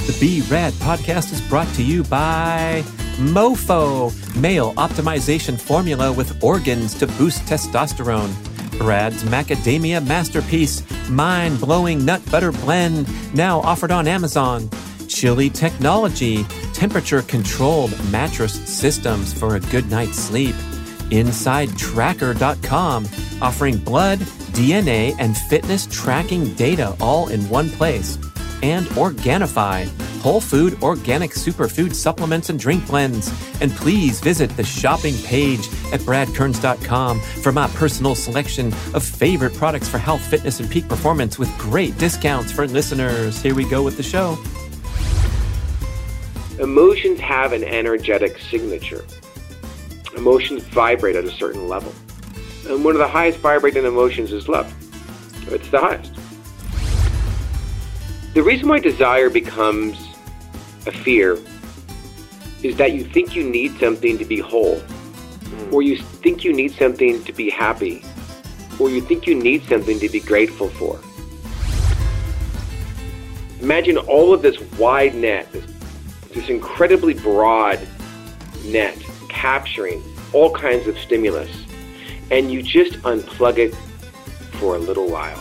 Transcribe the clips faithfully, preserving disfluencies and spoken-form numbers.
The Be Rad podcast is brought to you by Mofo, male optimization formula with organs to boost testosterone. Brad's Macadamia Masterpiece, mind-blowing nut butter blend, now offered on Amazon. Chili Technology, temperature-controlled mattress systems for a good night's sleep. Inside Tracker dot com, offering blood, D N A, and fitness tracking data all in one place. And Organifi, whole food organic superfood supplements and drink blends. And please visit the shopping page at brad kearns dot com for my personal selection of favorite products for health, fitness, and peak performance with great discounts for listeners. Here we go with the show. Emotions have an energetic signature. Emotions vibrate at a certain level. And one of the highest vibrating emotions is love. It's the highest. The reason why desire becomes a fear is that you think you need something to be whole, or you think you need something to be happy, or you think you need something to be grateful for. Imagine all of this wide net, this, this incredibly broad net, capturing all kinds of stimulus, and you just unplug it for a little while.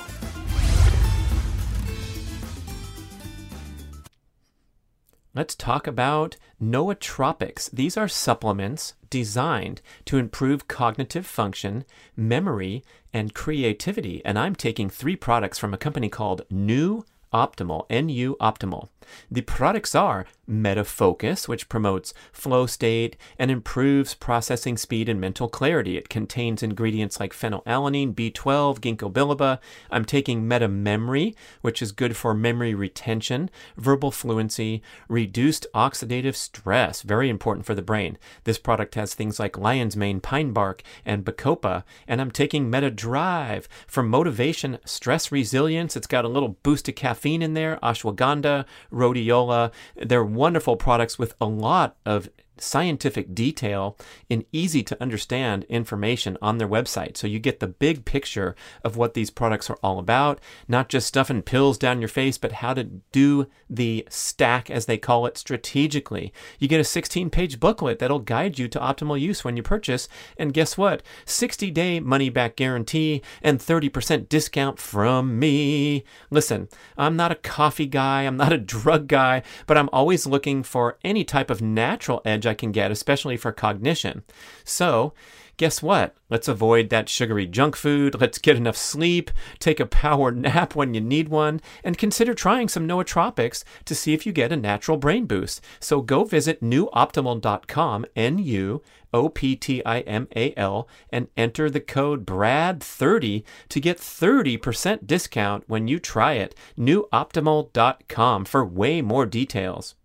Let's talk about nootropics. These are supplements designed to improve cognitive function, memory, and creativity. And I'm taking three products from a company called New Optimal, N U Optimal. The products are MetaFocus, which promotes flow state and improves processing speed and mental clarity. It contains ingredients like phenylalanine, B twelve, ginkgo biloba. I'm taking MetaMemory, which is good for memory retention, verbal fluency, reduced oxidative stress, very important for the brain. This product has things like lion's mane, pine bark, and bacopa. And I'm taking MetaDrive for motivation, stress resilience. It's got a little boost of caffeine in there, ashwagandha, rhodiola. They're wonderful products with a lot of scientific detail and easy to understand information on their website. So you get the big picture of what these products are all about, not just stuffing pills down your face, but how to do the stack, as they call it, strategically. You get a sixteen page booklet that'll guide you to optimal use when you purchase. And guess what? sixty day money back guarantee and thirty percent discount from me. Listen, I'm not a coffee guy. I'm not a drug guy, but I'm always looking for any type of natural edge I can get, especially for cognition. So guess what? Let's avoid that sugary junk food. Let's get enough sleep, take a power nap when you need one, and consider trying some nootropics to see if you get a natural brain boost. So go visit new optimal dot com, N U O P T I M A L, and enter the code B R A D thirty to get thirty percent discount when you try it. new optimal dot com for way more details.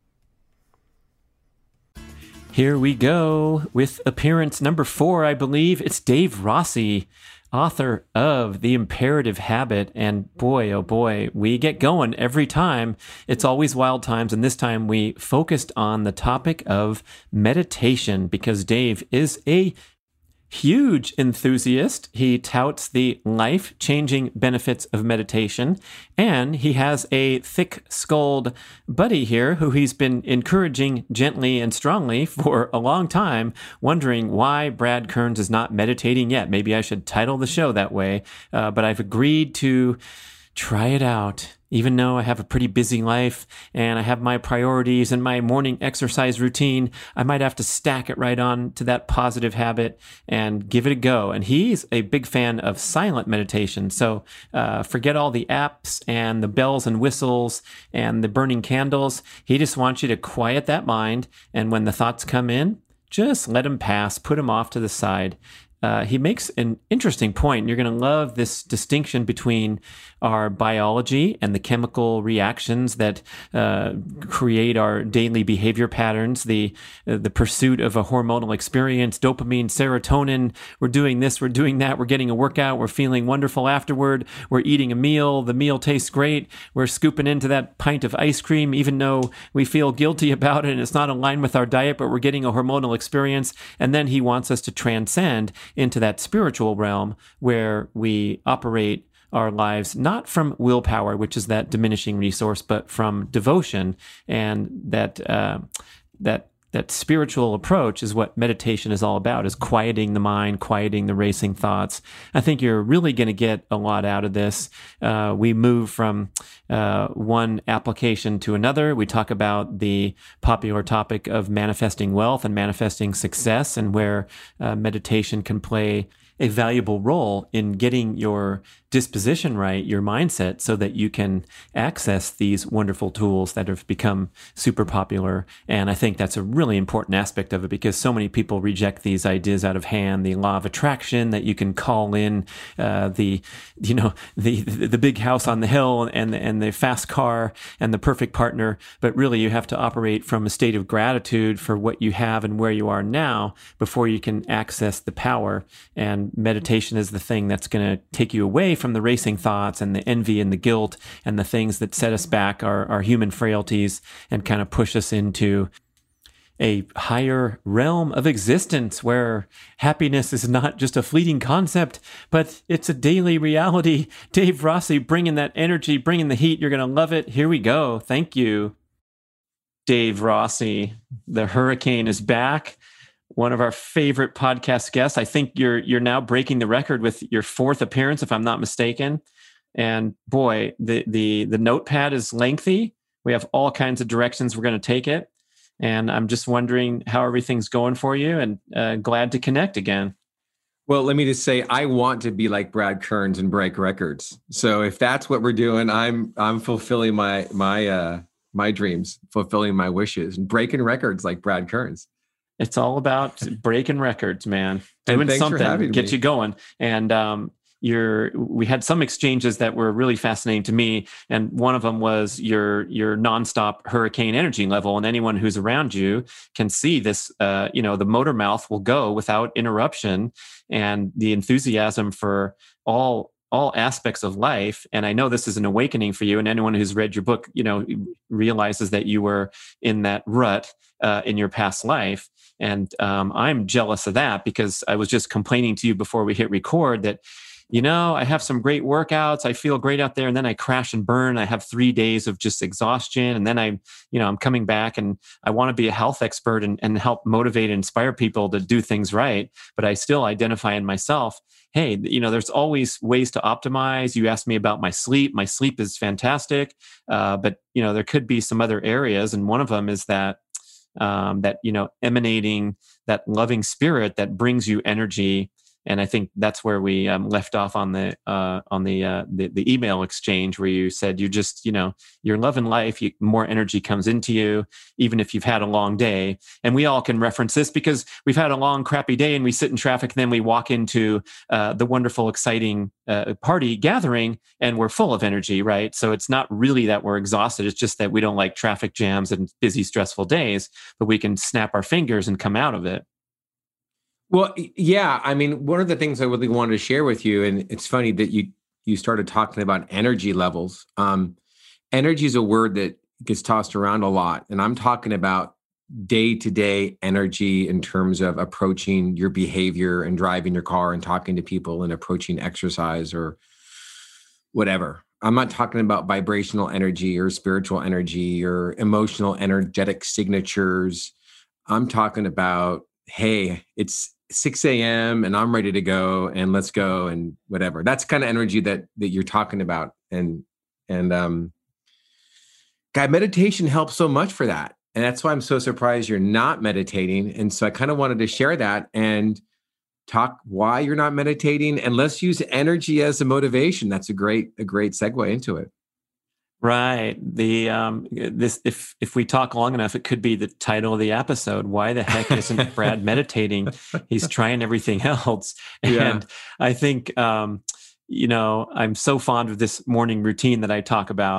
Here we go with appearance number four, I believe. It's Dave Rossi, author of The Imperative Habit. And boy, oh boy, we get going every time. It's always wild times. And this time we focused on the topic of meditation because Dave is a huge enthusiast. He touts the life-changing benefits of meditation, and he has a thick-skulled buddy here who he's been encouraging gently and strongly for a long time, wondering why Brad Kearns is not meditating yet. Maybe I should title the show that way, uh, but I've agreed to try it out. Even though I have a pretty busy life and I have my priorities and my morning exercise routine, I might have to stack it right on to that positive habit and give it a go. And he's a big fan of silent meditation. So uh, forget all the apps and the bells and whistles and the burning candles. He just wants you to quiet that mind. And when the thoughts come in, just let them pass, put them off to the side. Uh, he makes an interesting point. You're going to love this distinction between our biology and the chemical reactions that uh, create our daily behavior patterns, the uh, the pursuit of a hormonal experience, dopamine, serotonin. We're doing this, we're doing that, we're getting a workout, we're feeling wonderful afterward, we're eating a meal, the meal tastes great, we're scooping into that pint of ice cream, even though we feel guilty about it and it's not aligned with our diet, but we're getting a hormonal experience. And then he wants us to transcend into that spiritual realm where we operate our lives, not from willpower, which is that diminishing resource, but from devotion. And that uh, that that spiritual approach is what meditation is all about, is quieting the mind, quieting the racing thoughts. I think you're really going to get a lot out of this. Uh, we move from uh, one application to another. We talk about the popular topic of manifesting wealth and manifesting success, and where uh, meditation can play a valuable role in getting your disposition right, your mindset, so that you can access these wonderful tools that have become super popular. And I think that's a really important aspect of it, because so many people reject these ideas out of hand. The law of attraction, that you can call in uh, the, you know, the the big house on the hill and and the fast car and the perfect partner. But really, you have to operate from a state of gratitude for what you have and where you are now before you can access the power. And meditation is the thing that's going to take you away from the racing thoughts and the envy and the guilt and the things that set us back, our, our human frailties, and kind of push us into a higher realm of existence where happiness is not just a fleeting concept, but it's a daily reality. Dave Rossi, bringing that energy, bringing the heat. You're going to love it. Here we go. Thank you. Dave Rossi, the hurricane is back. One of our favorite podcast guests. I think you're you're now breaking the record with your fourth appearance, if I'm not mistaken. And boy, the the the notepad is lengthy. We have all kinds of directions we're going to take it. And I'm just wondering how everything's going for you, and uh, glad to connect again. Well, let me just say, I want to be like Brad Kearns and break records. So if that's what we're doing, I'm I'm fulfilling my my uh, my dreams, fulfilling my wishes, and breaking records like Brad Kearns. It's all about breaking records, man. Doing something, get you going. And um, you're, we had some exchanges that were really fascinating to me. And one of them was your your nonstop hurricane energy level. And anyone who's around you can see this, uh, you know, the motor mouth will go without interruption. And the enthusiasm for all all aspects of life. And I know this is an awakening for you. And anyone who's read your book, you know, realizes that you were in that rut uh, in your past life. And um, I'm jealous of that, because I was just complaining to you before we hit record that, you know, I have some great workouts. I feel great out there. And then I crash and burn. I have three days of just exhaustion. And then I, you know, I'm coming back and I want to be a health expert and, and help motivate and inspire people to do things right. But I still identify in myself, hey, you know, there's always ways to optimize. You asked me about my sleep. My sleep is fantastic. Uh, but, you know, there could be some other areas. And one of them is that, um, that, you know, emanating that loving spirit that brings you energy. And I think that's where we um, left off on the uh, on the, uh, the the email exchange, where you said you just, you know, you're loving life, you, more energy comes into you, even if you've had a long day. And we all can reference this because we've had a long, crappy day and we sit in traffic, and then we walk into uh, the wonderful, exciting uh, party gathering, and we're full of energy, right? So it's not really that we're exhausted. It's just that we don't like traffic jams and busy, stressful days, but we can snap our fingers and come out of it. Well, yeah. I mean, one of the things I really wanted to share with you, and it's funny that you you started talking about energy levels. Um, energy is a word that gets tossed around a lot, and I'm talking about day-to-day energy in terms of approaching your behavior and driving your car and talking to people and approaching exercise or whatever. I'm not talking about vibrational energy or spiritual energy or emotional energetic signatures. I'm talking about, hey, it's six a.m. and I'm ready to go, and let's go, and whatever. That's kind of energy that that you're talking about. And and um guy, meditation helps so much for that. And that's why I'm so surprised you're not meditating. And so I kind of wanted to share that and talk why you're not meditating, and let's use energy as a motivation. That's a great a great segue into it. Right. The um this if if we talk long enough, it could be the title of the episode. Why the heck isn't Brad meditating? He's trying everything else. And yeah. I think um, you know, I'm so fond of this morning routine that I talk about.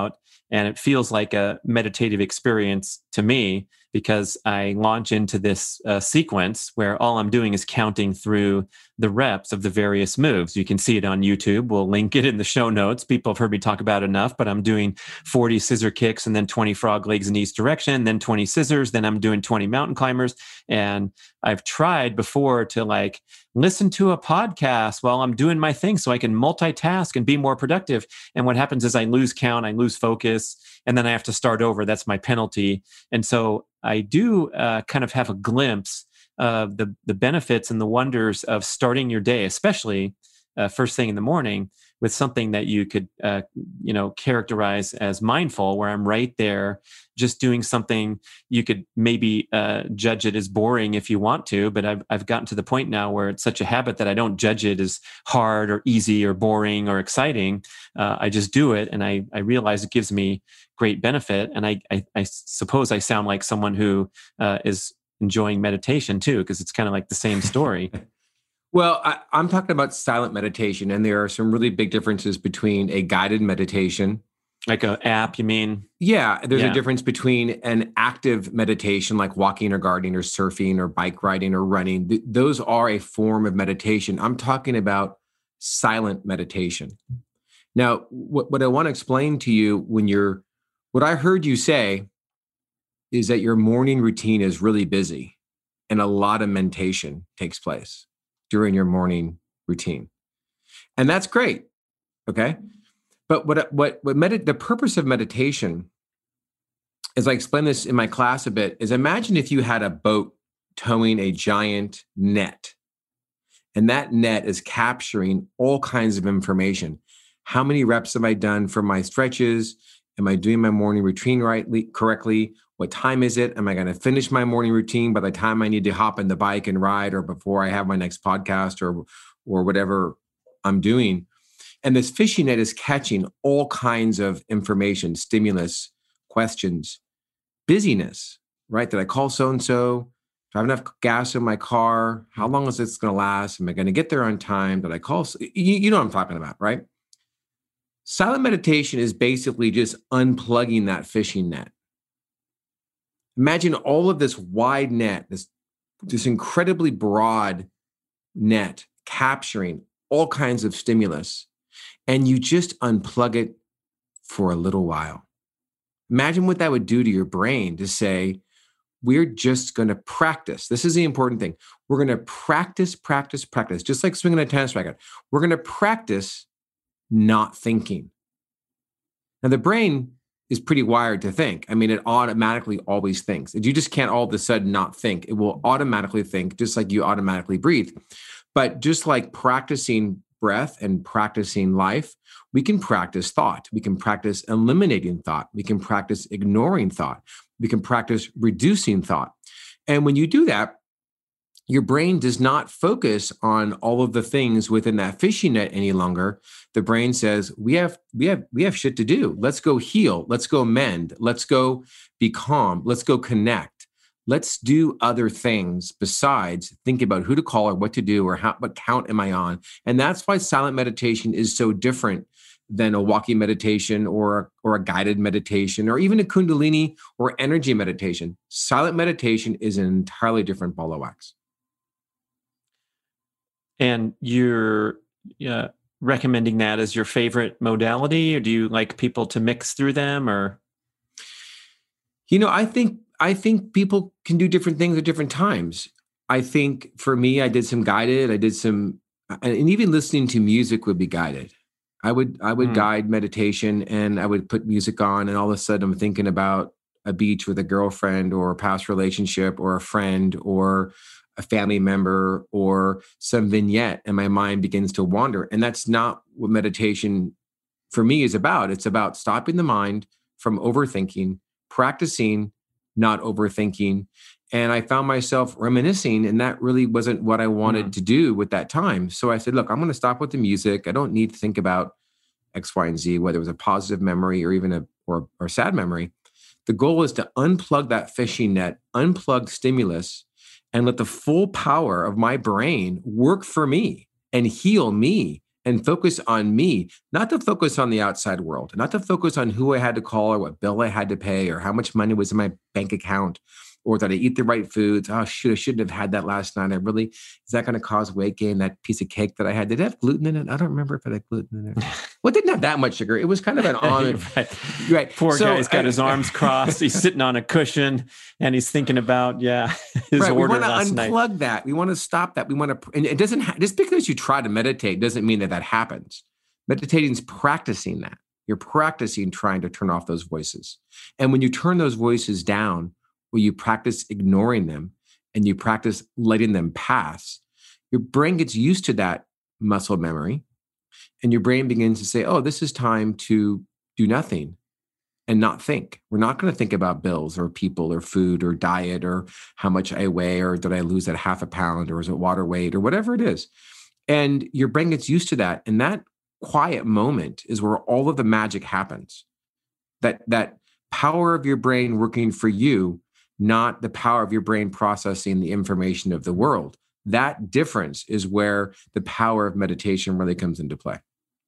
And it feels like a meditative experience to me because I launch into this uh, sequence where all I'm doing is counting through the reps of the various moves. You can see it on YouTube. We'll link it in the show notes. People have heard me talk about it enough, but I'm doing forty scissor kicks and then twenty frog legs in each direction, then twenty scissors, then I'm doing twenty mountain climbers. And I've tried before to like listen to a podcast while I'm doing my thing so I can multitask and be more productive. And what happens is I lose count, I lose focus, and then I have to start over. That's my penalty. And so I do uh, kind of have a glimpse of the, the benefits and the wonders of starting your day, especially uh, first thing in the morning, with something that you could, uh, you know, characterize as mindful, where I'm right there just doing something. You could maybe uh, judge it as boring if you want to, but I've, I've gotten to the point now where it's such a habit that I don't judge it as hard or easy or boring or exciting. Uh, I just do it, and I, I realize it gives me great benefit. And I, I, I suppose I sound like someone who uh, is enjoying meditation too, because it's kind of like the same story. Well, I, I'm talking about silent meditation, and there are some really big differences between a guided meditation. Like an app, you mean? Yeah, there's Yeah. a difference between an active meditation like walking or gardening or surfing or bike riding or running. Th- those are a form of meditation. I'm talking about silent meditation. Now, what, what I want to explain to you when you're, what I heard you say is that your morning routine is really busy and a lot of meditation takes place during your morning routine. And that's great. Okay. But what, what, what med- the purpose of meditation, as I explain this in my class a bit, is imagine if you had a boat towing a giant net, and that net is capturing all kinds of information. How many reps have I done for my stretches? Am I doing my morning routine rightly, correctly? What time is it? Am I going to finish my morning routine by the time I need to hop in the bike and ride, or before I have my next podcast, or, or whatever I'm doing? And this fishing net is catching all kinds of information, stimulus, questions, busyness, right? Did I call so-and-so? Do I have enough gas in my car? How long is this going to last? Am I going to get there on time? Did I call? You, you know what I'm talking about, right? Silent meditation is basically just unplugging that fishing net. Imagine all of this wide net, this, this incredibly broad net capturing all kinds of stimulus, and you just unplug it for a little while. Imagine what that would do to your brain to say, we're just going to practice. This is the important thing. We're going to practice, practice, practice, just like swinging a tennis racket. We're going to practice not thinking. Now, the brain is pretty wired to think. I mean, it automatically always thinks. You just can't all of a sudden not think. It will automatically think, just like you automatically breathe. But just like practicing breath and practicing life, we can practice thought. We can practice eliminating thought. We can practice ignoring thought. We can practice reducing thought. And when you do that, your brain does not focus on all of the things within that fishing net any longer. The brain says, we have, we have, we have shit to do. Let's go heal. Let's go mend. Let's go be calm. Let's go connect. Let's do other things besides think about who to call or what to do or how, what count am I on? And that's why silent meditation is so different than a walking meditation or, or a guided meditation or even a Kundalini or energy meditation. Silent meditation is an entirely different ball of wax. And you're uh, recommending that as your favorite modality, or do you like people to mix through them? Or, you know, I think I think people can do different things at different times. I think for me, I did some guided. I did some, and even listening to music would be guided. I would I would mm. guide meditation, and I would put music on, and all of a sudden I'm thinking about a beach with a girlfriend or a past relationship or a friend or a family member or some vignette, and my mind begins to wander. And that's not what meditation for me is about. It's about stopping the mind from overthinking, practicing not overthinking. And I found myself reminiscing, and that really wasn't what I wanted mm. to do with that time. So I said, look, I'm going to stop with the music. I don't need to think about X, Y, and Z, whether it was a positive memory or even a or, or sad memory. The goal is to unplug that fishing net, unplug stimulus, and let the full power of my brain work for me and heal me and focus on me, not to focus on the outside world, not to focus on who I had to call or what bill I had to pay or how much money was in my bank account or that I eat the right foods. Oh, shoot, I shouldn't have had that last night. I really, is that going to cause weight gain? That piece of cake that I had, did it have gluten in it? I don't remember if it had gluten in it. Well, it didn't have that much sugar. It was kind of an almond. right. right. Poor so, guy's got I, his arms crossed. He's sitting on a cushion and he's thinking about, yeah, his right. order We want to last unplug night. that. We want to stop that. We want to, and it doesn't, ha- just because you try to meditate doesn't mean that that happens. Meditating is practicing that. You're practicing trying to turn off those voices. And when you turn those voices down, where you practice ignoring them and you practice letting them pass, your brain gets used to that muscle memory and your brain begins to say, oh, this is time to do nothing and not think. We're not going to think about bills or people or food or diet or how much I weigh or did I lose that half a pound or is it water weight or whatever it is. And your brain gets used to that. And that quiet moment is where all of the magic happens. That, that power of your brain working for you, not the power of your brain processing the information of the world. That difference is where the power of meditation really comes into play.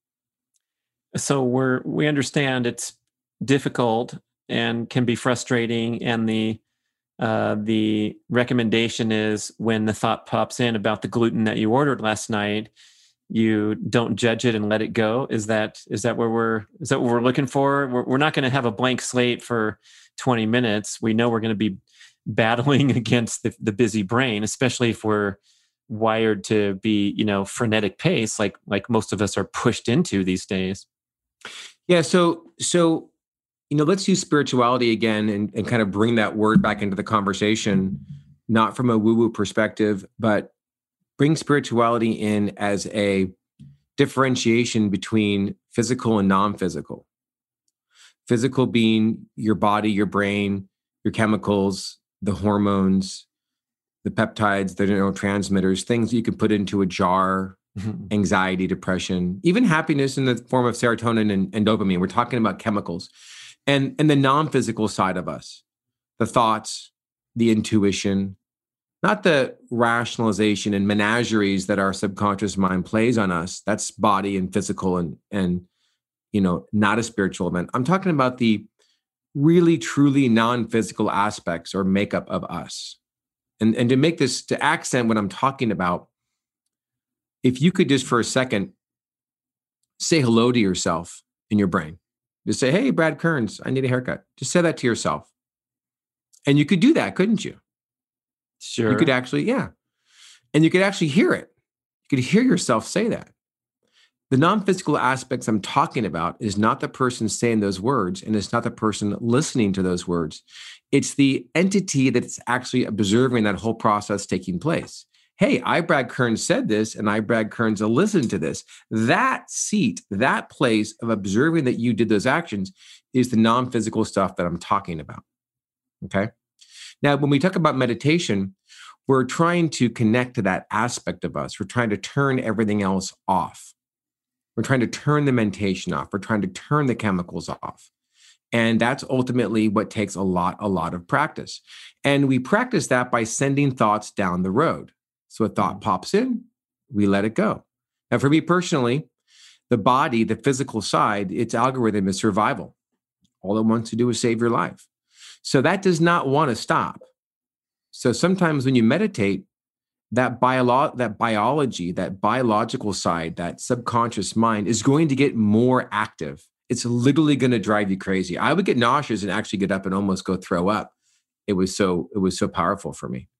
So we're we understand it's difficult and can be frustrating, and the uh, the recommendation is when the thought pops in about the gluten that you ordered last night, you don't judge it and let it go. Is that is that where we're is that what we're looking for? We're, we're not going to have a blank slate for twenty minutes. We know we're going to be battling against the, the busy brain, especially if we're wired to be, you know, frenetic pace, like like most of us are pushed into these days. Yeah. So so you know, let's use spirituality again and, and kind of bring that word back into the conversation, not from a woo-woo perspective, but bring spirituality in as a differentiation between physical and non-physical. Physical being your body, your brain, your chemicals, the hormones, the peptides, the neurotransmitters, things you can put into a jar, mm-hmm. anxiety, depression, even happiness in the form of serotonin and, and dopamine. We're talking about chemicals. And, and the non-physical side of us, the thoughts, the intuition, not the rationalization and menageries that our subconscious mind plays on us. That's body and physical and, and you know, not a spiritual event. I'm talking about the really, truly non-physical aspects or makeup of us. And, and to make this, to accent what I'm talking about, if you could just for a second say hello to yourself in your brain. Just say, hey, Brad Kearns, I need a haircut. Just say that to yourself. And you could do that, couldn't you? Sure. You could actually, yeah. And you could actually hear it. You could hear yourself say that. The non-physical aspects I'm talking about is not the person saying those words, and it's not the person listening to those words. It's the entity that's actually observing that whole process taking place. Hey, I, Brad Kearns, said this, and I, Brad Kearns, listened to this. That seat, that place of observing that you did those actions is the non-physical stuff that I'm talking about, okay? Now, when we talk about meditation, we're trying to connect to that aspect of us. We're trying to turn everything else off. We're trying to turn the mentation off. We're trying to turn the chemicals off. And that's ultimately what takes a lot, a lot of practice. And we practice that by sending thoughts down the road. So a thought pops in, we let it go. Now, for me personally, the body, the physical side, its algorithm is survival. All it wants to do is save your life. So that does not want to stop. So sometimes when you meditate, that bio- that biology, that biological side, that subconscious mind is going to get more active. It's literally going to drive you crazy. I would get nauseous and actually get up and almost go throw up. It was so it was so powerful for me.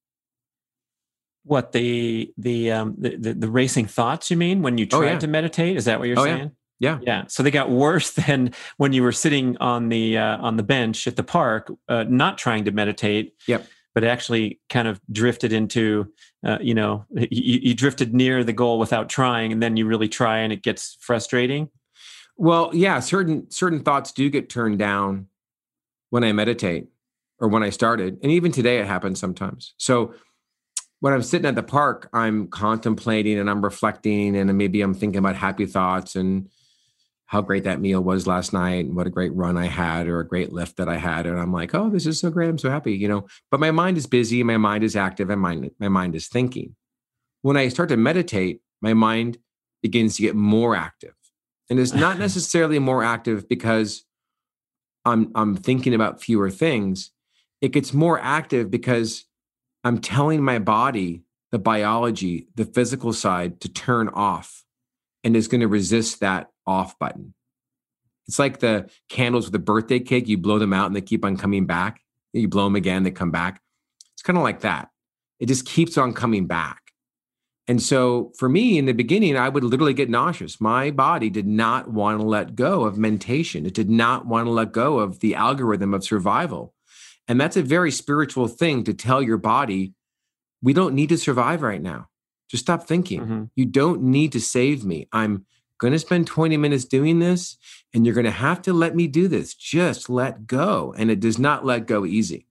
What the the um the, the, the racing thoughts you mean when you tried oh, yeah. to meditate? Is that what you're oh, saying? Yeah. yeah. Yeah. So they got worse than when you were sitting on the uh, on the bench at the park, uh, not trying to meditate. Yep. But actually kind of drifted into, uh, you know, you, you drifted near the goal without trying, and then you really try and it gets frustrating. Well, yeah, certain certain thoughts do get turned down when I meditate or when I started. And even today it happens sometimes. So when I'm sitting at the park, I'm contemplating and I'm reflecting, and maybe I'm thinking about happy thoughts and how great that meal was last night and what a great run I had or a great lift that I had. And I'm like, oh, this is so great. I'm so happy, you know, but my mind is busy. My mind is active and my, my mind is thinking. When I start to meditate, my mind begins to get more active. And it's not necessarily more active because I'm I'm thinking about fewer things. It gets more active because I'm telling my body, the biology, the physical side to turn off, and is going to resist that off button. It's like the candles with the birthday cake. You blow them out and they keep on coming back. You blow them again, they come back. It's kind of like that. It just keeps on coming back. And so for me, in the beginning, I would literally get nauseous. My body did not want to let go of mentation. It did not want to let go of the algorithm of survival. And that's a very spiritual thing to tell your body, we don't need to survive right now. Just stop thinking. Mm-hmm. You don't need to save me. I'm going to spend twenty minutes doing this, and you're going to have to let me do this. Just let go. And it does not let go easy.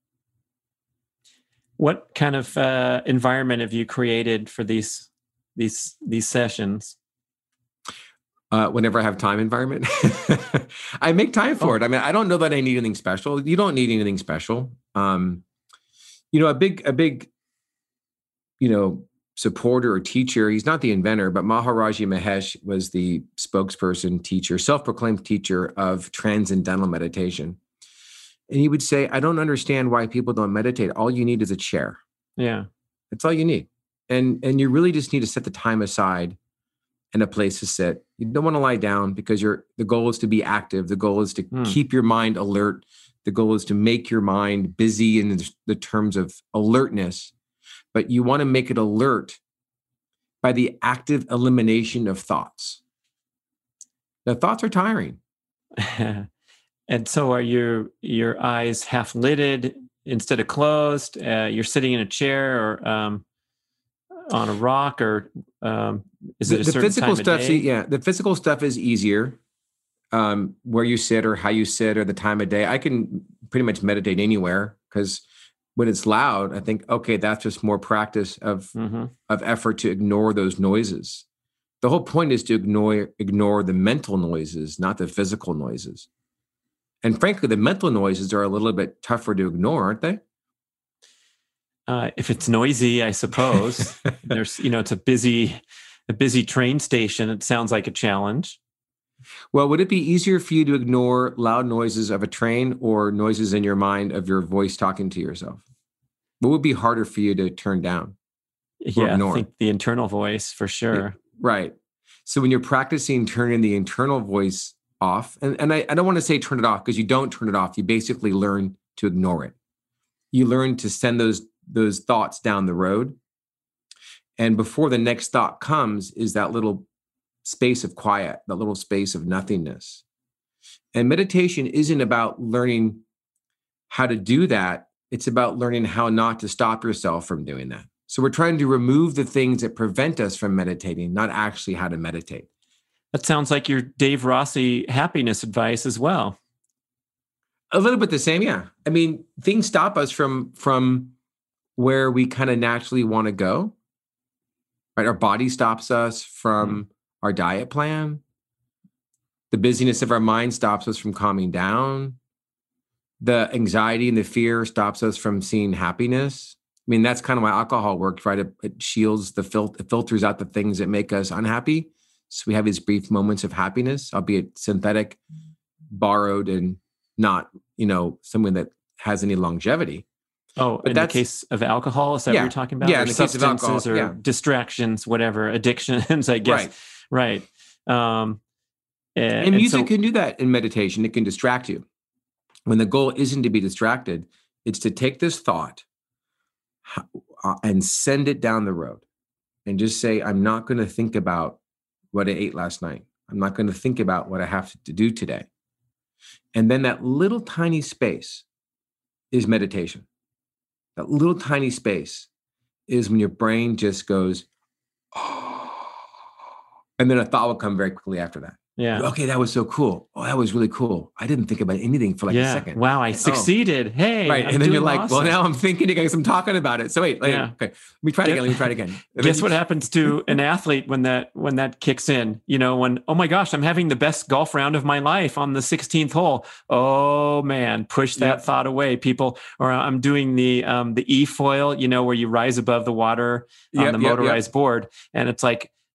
What kind of uh, environment have you created for these these these sessions? Uh, whenever I have time environment, I make time for oh. it. I mean, I don't know that I need anything special. You don't need anything special. Um, you know, a big, a big, you know, supporter or teacher. He's not the inventor, but Maharaji Mahesh was the spokesperson, teacher, self-proclaimed teacher of transcendental meditation. And he would say, I don't understand why people don't meditate. All you need is a chair. Yeah. That's all you need. And, and you really just need to set the time aside and a place to sit. You don't want to lie down because you're, the goal is to be active. The goal is to mm. keep your mind alert. The goal is to make your mind busy in the, the terms of alertness, but you want to make it alert by the active elimination of thoughts. Now, thoughts are tiring. And so are your, your eyes half lidded instead of closed? Uh, you're sitting in a chair or um, on a rock, or um, is it the, a the certain physical time stuff? of day? Yeah, the physical stuff is easier. Um, where you sit or how you sit or the time of day. I can pretty much meditate anywhere because when it's loud, I think, okay, that's just more practice of mm-hmm. of effort to ignore those noises. The whole point is to ignore ignore the mental noises, not the physical noises. And frankly, the mental noises are a little bit tougher to ignore, aren't they? Uh, if it's noisy, I suppose. There's, you know, it's a busy, a busy train station. It sounds like a challenge. Well, would it be easier for you to ignore loud noises of a train or noises in your mind of your voice talking to yourself? What would be harder for you to turn down? Yeah, ignore? I think the internal voice for sure. Right. So when you're practicing turning the internal voice off, and, and I, I don't want to say turn it off because you don't turn it off. You basically learn to ignore it. You learn to send those, those thoughts down the road. And before the next thought comes is that little space of quiet, that little space of nothingness. And meditation isn't about learning how to do that. It's about learning how not to stop yourself from doing that. So we're trying to remove the things that prevent us from meditating, not actually how to meditate. That sounds like your Dave Rossi happiness advice as well. A little bit the same, yeah. I mean, things stop us from, from where we kind of naturally want to go. Right? Our body stops us from mm-hmm. our diet plan. The busyness of our mind stops us from calming down. The anxiety and the fear stops us from seeing happiness. I mean, that's kind of why alcohol works, right? It, it shields the fil- it filters out the things that make us unhappy. So we have these brief moments of happiness, albeit synthetic, borrowed, and not, you know, something that has any longevity. Oh, but in the case of alcohol, is that yeah, what you're talking about? Yeah, or in the substances case of alcohol, or yeah. distractions, whatever, addictions, I guess. Right. Right. Um, and, and music and so, can do that in meditation. It can distract you. When the goal isn't to be distracted, it's to take this thought uh, and send it down the road and just say, I'm not going to think about what I ate last night. I'm not going to think about what I have to do today. And then that little tiny space is meditation. That little tiny space is when your brain just goes, oh, and then a thought will come very quickly after that. Yeah. Okay, that was so cool. Oh, that was really cool. I didn't think about anything for like yeah. a second. Wow, I succeeded. Oh. Hey, right. I'm and then you're like, awesome. well, now I'm thinking again because I'm talking about it. So wait, wait yeah. okay. Let me try it again. Let me try it again. And Guess then, what happens to an athlete when that when that kicks in? You know, when, oh my gosh, I'm having the best golf round of my life on the sixteenth hole. Oh man, push that yep. thought away, people. Or I'm doing the um, the e-foil, you know, where you rise above the water on yep, the yep, motorized yep. board, and it's like,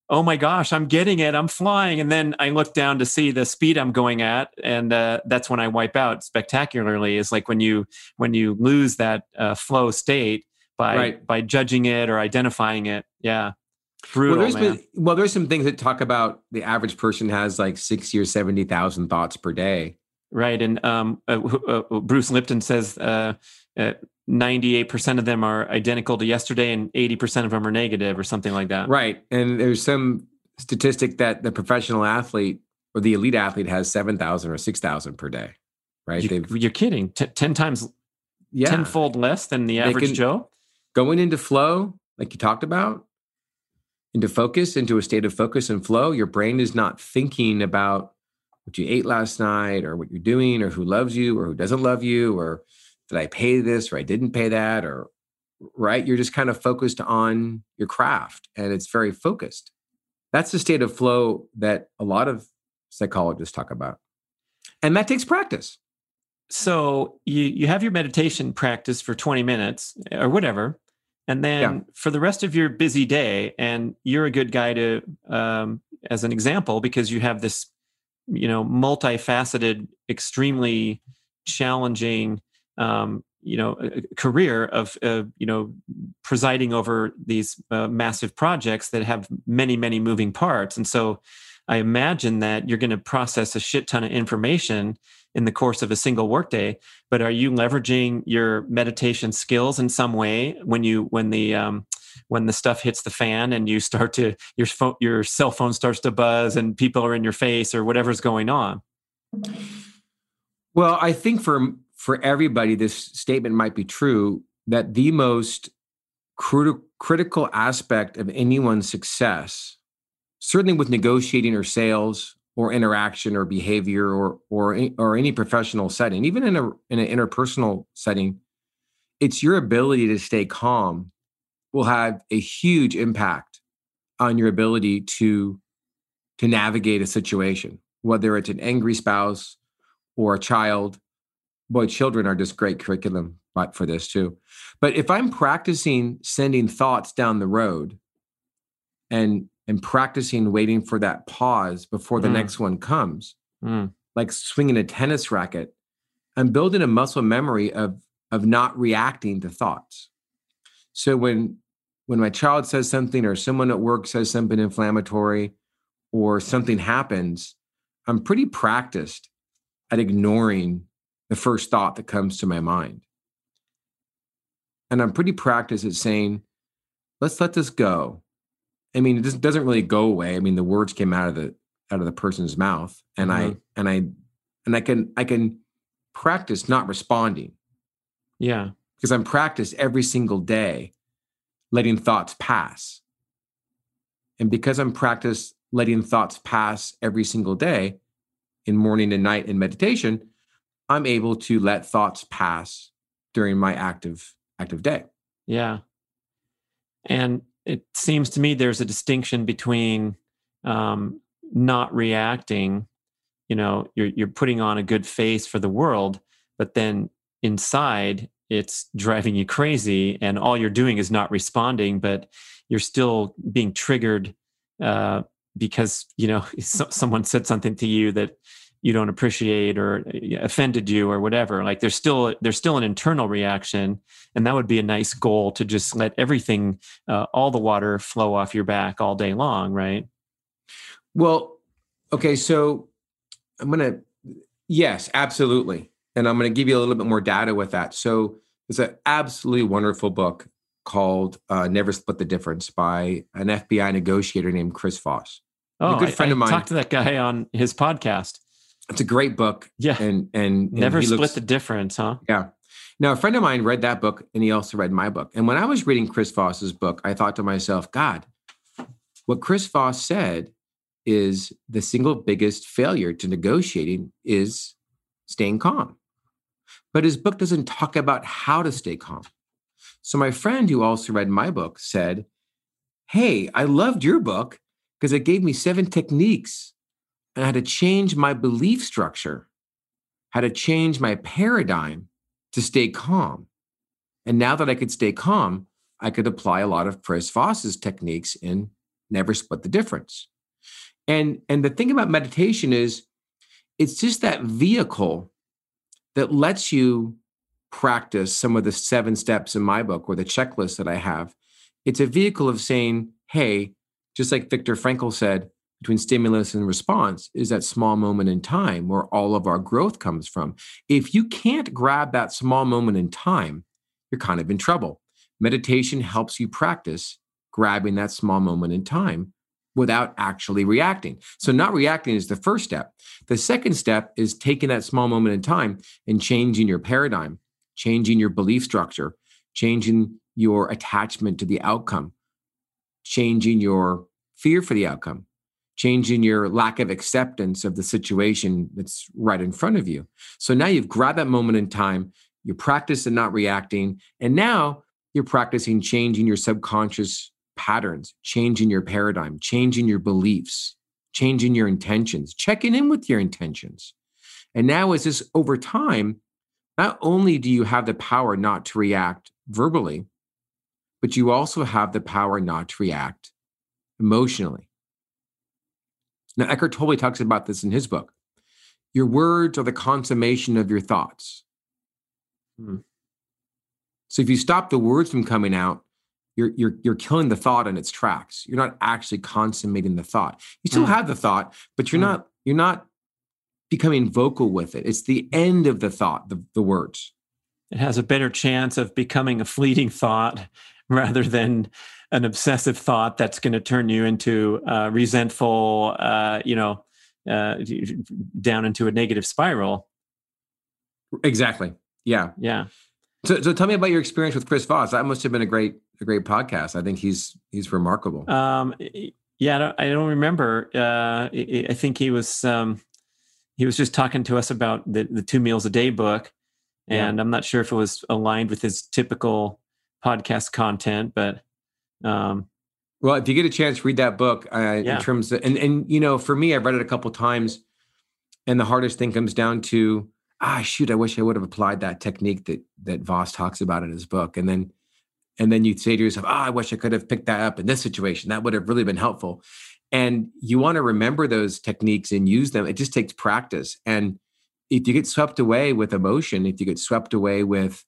oh my gosh, I'm getting it, I'm flying. And then I look down to see the speed I'm going at. And uh, that's when I wipe out spectacularly, is like when you when you lose that uh, flow state by Right. by judging it or identifying it. Yeah. Brutal, Well, there's man. been, well, there's some things that talk about the average person has like sixty or seventy thousand thoughts per day. Right. And um, uh, uh, Bruce Lipton says uh, uh, ninety-eight percent of them are identical to yesterday and eighty percent of them are negative or something like that. Right. And there's some statistic that the professional athlete or the elite athlete has seven thousand or six thousand per day. Right. You, They've, you're kidding. T- ten times, yeah. tenfold less than the They average can- Joe? Going into flow, like you talked about, into focus, into a state of focus and flow, your brain is not thinking about what you ate last night or what you're doing or who loves you or who doesn't love you or did I pay this or I didn't pay that or, right? You're just kind of focused on your craft and it's very focused. That's the state of flow that a lot of psychologists talk about. And that takes practice. So you, you have your meditation practice for twenty minutes or whatever. And then Yeah. for the rest of your busy day, and you're a good guy to, um, as an example, because you have this, you know, multifaceted, extremely challenging, um, you know, uh, career of, uh, you know, presiding over these uh, massive projects that have many, many moving parts. And so I imagine that you're going to process a shit ton of information in the course of a single workday. But are you leveraging your meditation skills in some way when you when the um, when the stuff hits the fan and you start to your phone, your cell phone starts to buzz and people are in your face or whatever's going on? Well, I think for for everybody, this statement might be true that the most criti- critical aspect of anyone's success, certainly with negotiating or sales or interaction or behavior or or or any professional setting, even in a in an interpersonal setting, it's your ability to stay calm will have a huge impact on your ability to to navigate a situation, whether it's an angry spouse or a child. Boy, children are just great curriculum for this too. But if I'm practicing sending thoughts down the road and and practicing waiting for that pause before the Mm. next one comes, Mm. like swinging a tennis racket, I'm building a muscle memory of of not reacting to thoughts. So when when my child says something or someone at work says something inflammatory or something happens, I'm pretty practiced at ignoring the first thought that comes to my mind. And I'm pretty practiced at saying, let's let this go. I mean, it just doesn't really go away. I mean, the words came out of the out of the person's mouth, and Mhm. I and I and I can I can practice not responding Yeah. because I'm practiced every single day letting thoughts pass. And because I'm practiced letting thoughts pass every single day in morning and night in meditation, I'm able to let thoughts pass during my active active day. Yeah. And it seems to me there's a distinction between um, not reacting, you know, you're you're putting on a good face for the world, but then inside it's driving you crazy and all you're doing is not responding, but you're still being triggered uh, because, you know, so, someone said something to you that you don't appreciate or offended you or whatever. Like there's still there's still an internal reaction, and that would be a nice goal to just let everything, uh, all the water flow off your back all day long, right? Well, okay, so I'm going to, yes, absolutely. And I'm going to give you a little bit more data with that. So there's an absolutely wonderful book called uh, Never Split the Difference by an F B I negotiator named Chris Voss. Oh, a good I, friend I of mine. talked to that guy on his podcast. It's a great book. Yeah. And, and, and Never he split looks- the difference, huh? Yeah. Now, a friend of mine read that book and he also read my book. And when I was reading Chris Voss's book, I thought to myself, God, what Chris Voss said is the single biggest failure to negotiating is staying calm. But his book doesn't talk about how to stay calm. So my friend who also read my book said, hey, I loved your book because it gave me seven techniques on how to change my belief structure, how to change my paradigm to stay calm. And now that I could stay calm, I could apply a lot of Chris Voss's techniques in never split the difference. And, and the thing about meditation is it's just that vehicle that lets you practice some of the seven steps in my book or the checklist that I have. It's a vehicle of saying, hey, just like Viktor Frankl said, between stimulus and response is that small moment in time where all of our growth comes from. If you can't grab that small moment in time, you're kind of in trouble. Meditation helps you practice grabbing that small moment in time without actually reacting. So not reacting is the first step. The second step is taking that small moment in time and changing your paradigm, changing your belief structure, changing your attachment to the outcome, changing your fear for the outcome, changing your lack of acceptance of the situation that's right in front of you. So now you've grabbed that moment in time, you practice and not reacting, and now you're practicing changing your subconscious patterns, changing your paradigm, changing your beliefs, changing your intentions, checking in with your intentions. And now as this over time, not only do you have the power not to react verbally, but you also have the power not to react emotionally. Now, Eckhart Tolle talks about this in his book. Your words are the consummation of your thoughts. Hmm. So if you stop the words from coming out, you're, you're, you're killing the thought in its tracks. You're not actually consummating the thought. You still mm. have the thought, but you're mm. not, you're not becoming vocal with it. It's the end of the thought, the, the words. It has a better chance of becoming a fleeting thought rather than an obsessive thought that's going to turn you into uh, resentful, uh, you know, uh, down into a negative spiral. Exactly. Yeah. Yeah. So, so tell me about your experience with Chris Voss. That must have been a great, a great podcast. I think he's he's remarkable. Um, yeah, I don't, I don't remember. Uh, I think he was um, he was just talking to us about the the Two Meals a Day book, and yeah. I'm not sure if it was aligned with his typical podcast content, but um, well, if you get a chance, read that book. Uh, yeah. In terms of, and and you know, for me, I've read it a couple times, and the hardest thing comes down to, ah, shoot, I wish I would have applied that technique that that Voss talks about in his book. And then and then you say to yourself, ah, I wish I could have picked that up in this situation. That would have really been helpful. And you want to remember those techniques and use them. It just takes practice. And if you get swept away with emotion, if you get swept away with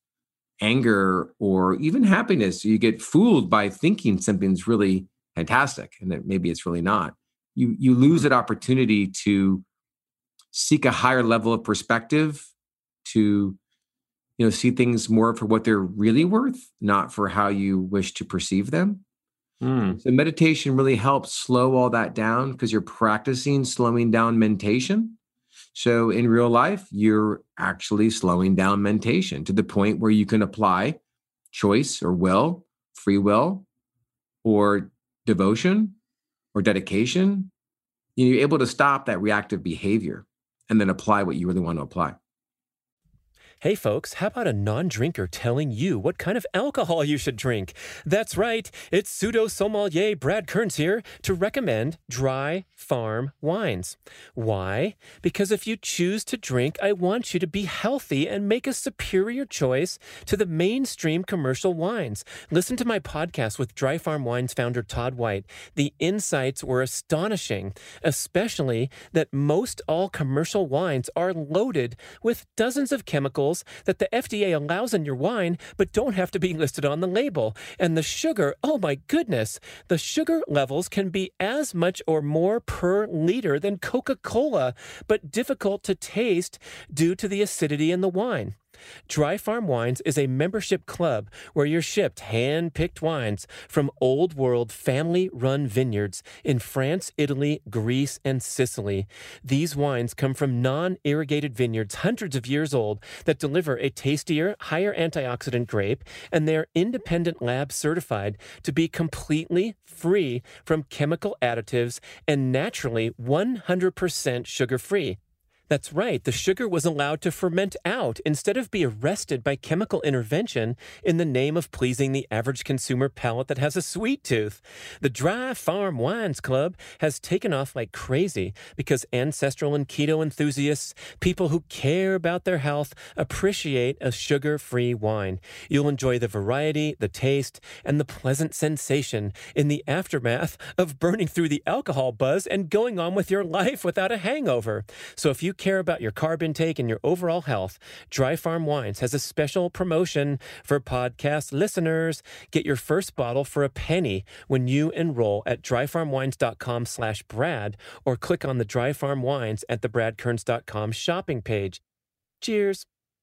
anger or even happiness, you get fooled by thinking something's really fantastic and that maybe it's really not. You you lose that opportunity to seek a higher level of perspective, to, you know, see things more for what they're really worth, not for how you wish to perceive them. Mm. So meditation really helps slow all that down because you're practicing slowing down mentation. So in real life, you're actually slowing down mentation to the point where you can apply choice or will, free will, or devotion or dedication. You're able to stop that reactive behavior and then apply what you really want to apply. Hey folks, how about a non-drinker telling you what kind of alcohol you should drink? That's right, it's pseudo-sommelier Brad Kearns here to recommend Dry Farm wines. Why? Because if you choose to drink, I want you to be healthy and make a superior choice to the mainstream commercial wines. Listen to my podcast with Dry Farm Wines founder Todd White. The insights were astonishing, especially that most all commercial wines are loaded with dozens of chemicals that the F D A allows in your wine, but don't have to be listed on the label. And the sugar, oh my goodness, the sugar levels can be as much or more per liter than Coca-Cola, but difficult to taste due to the acidity in the wine. Dry Farm Wines is a membership club where you're shipped hand-picked wines from old-world family-run vineyards in France, Italy, Greece, and Sicily. These wines come from non-irrigated vineyards hundreds of years old that deliver a tastier, higher antioxidant grape, and they're independent lab certified to be completely free from chemical additives and naturally one hundred percent sugar-free. That's right. The sugar was allowed to ferment out instead of be arrested by chemical intervention in the name of pleasing the average consumer palate that has a sweet tooth. The Dry Farm Wines Club has taken off like crazy because ancestral and keto enthusiasts, people who care about their health, appreciate a sugar-free wine. You'll enjoy the variety, the taste, and the pleasant sensation in the aftermath of burning through the alcohol buzz and going on with your life without a hangover. So if you care about your carb intake and your overall health, Dry Farm Wines has a special promotion for podcast listeners. Get your first bottle for a penny when you enroll at dryfarmwines.com slash Brad or click on the Dry Farm Wines at the brad kearns dot com shopping page. Cheers.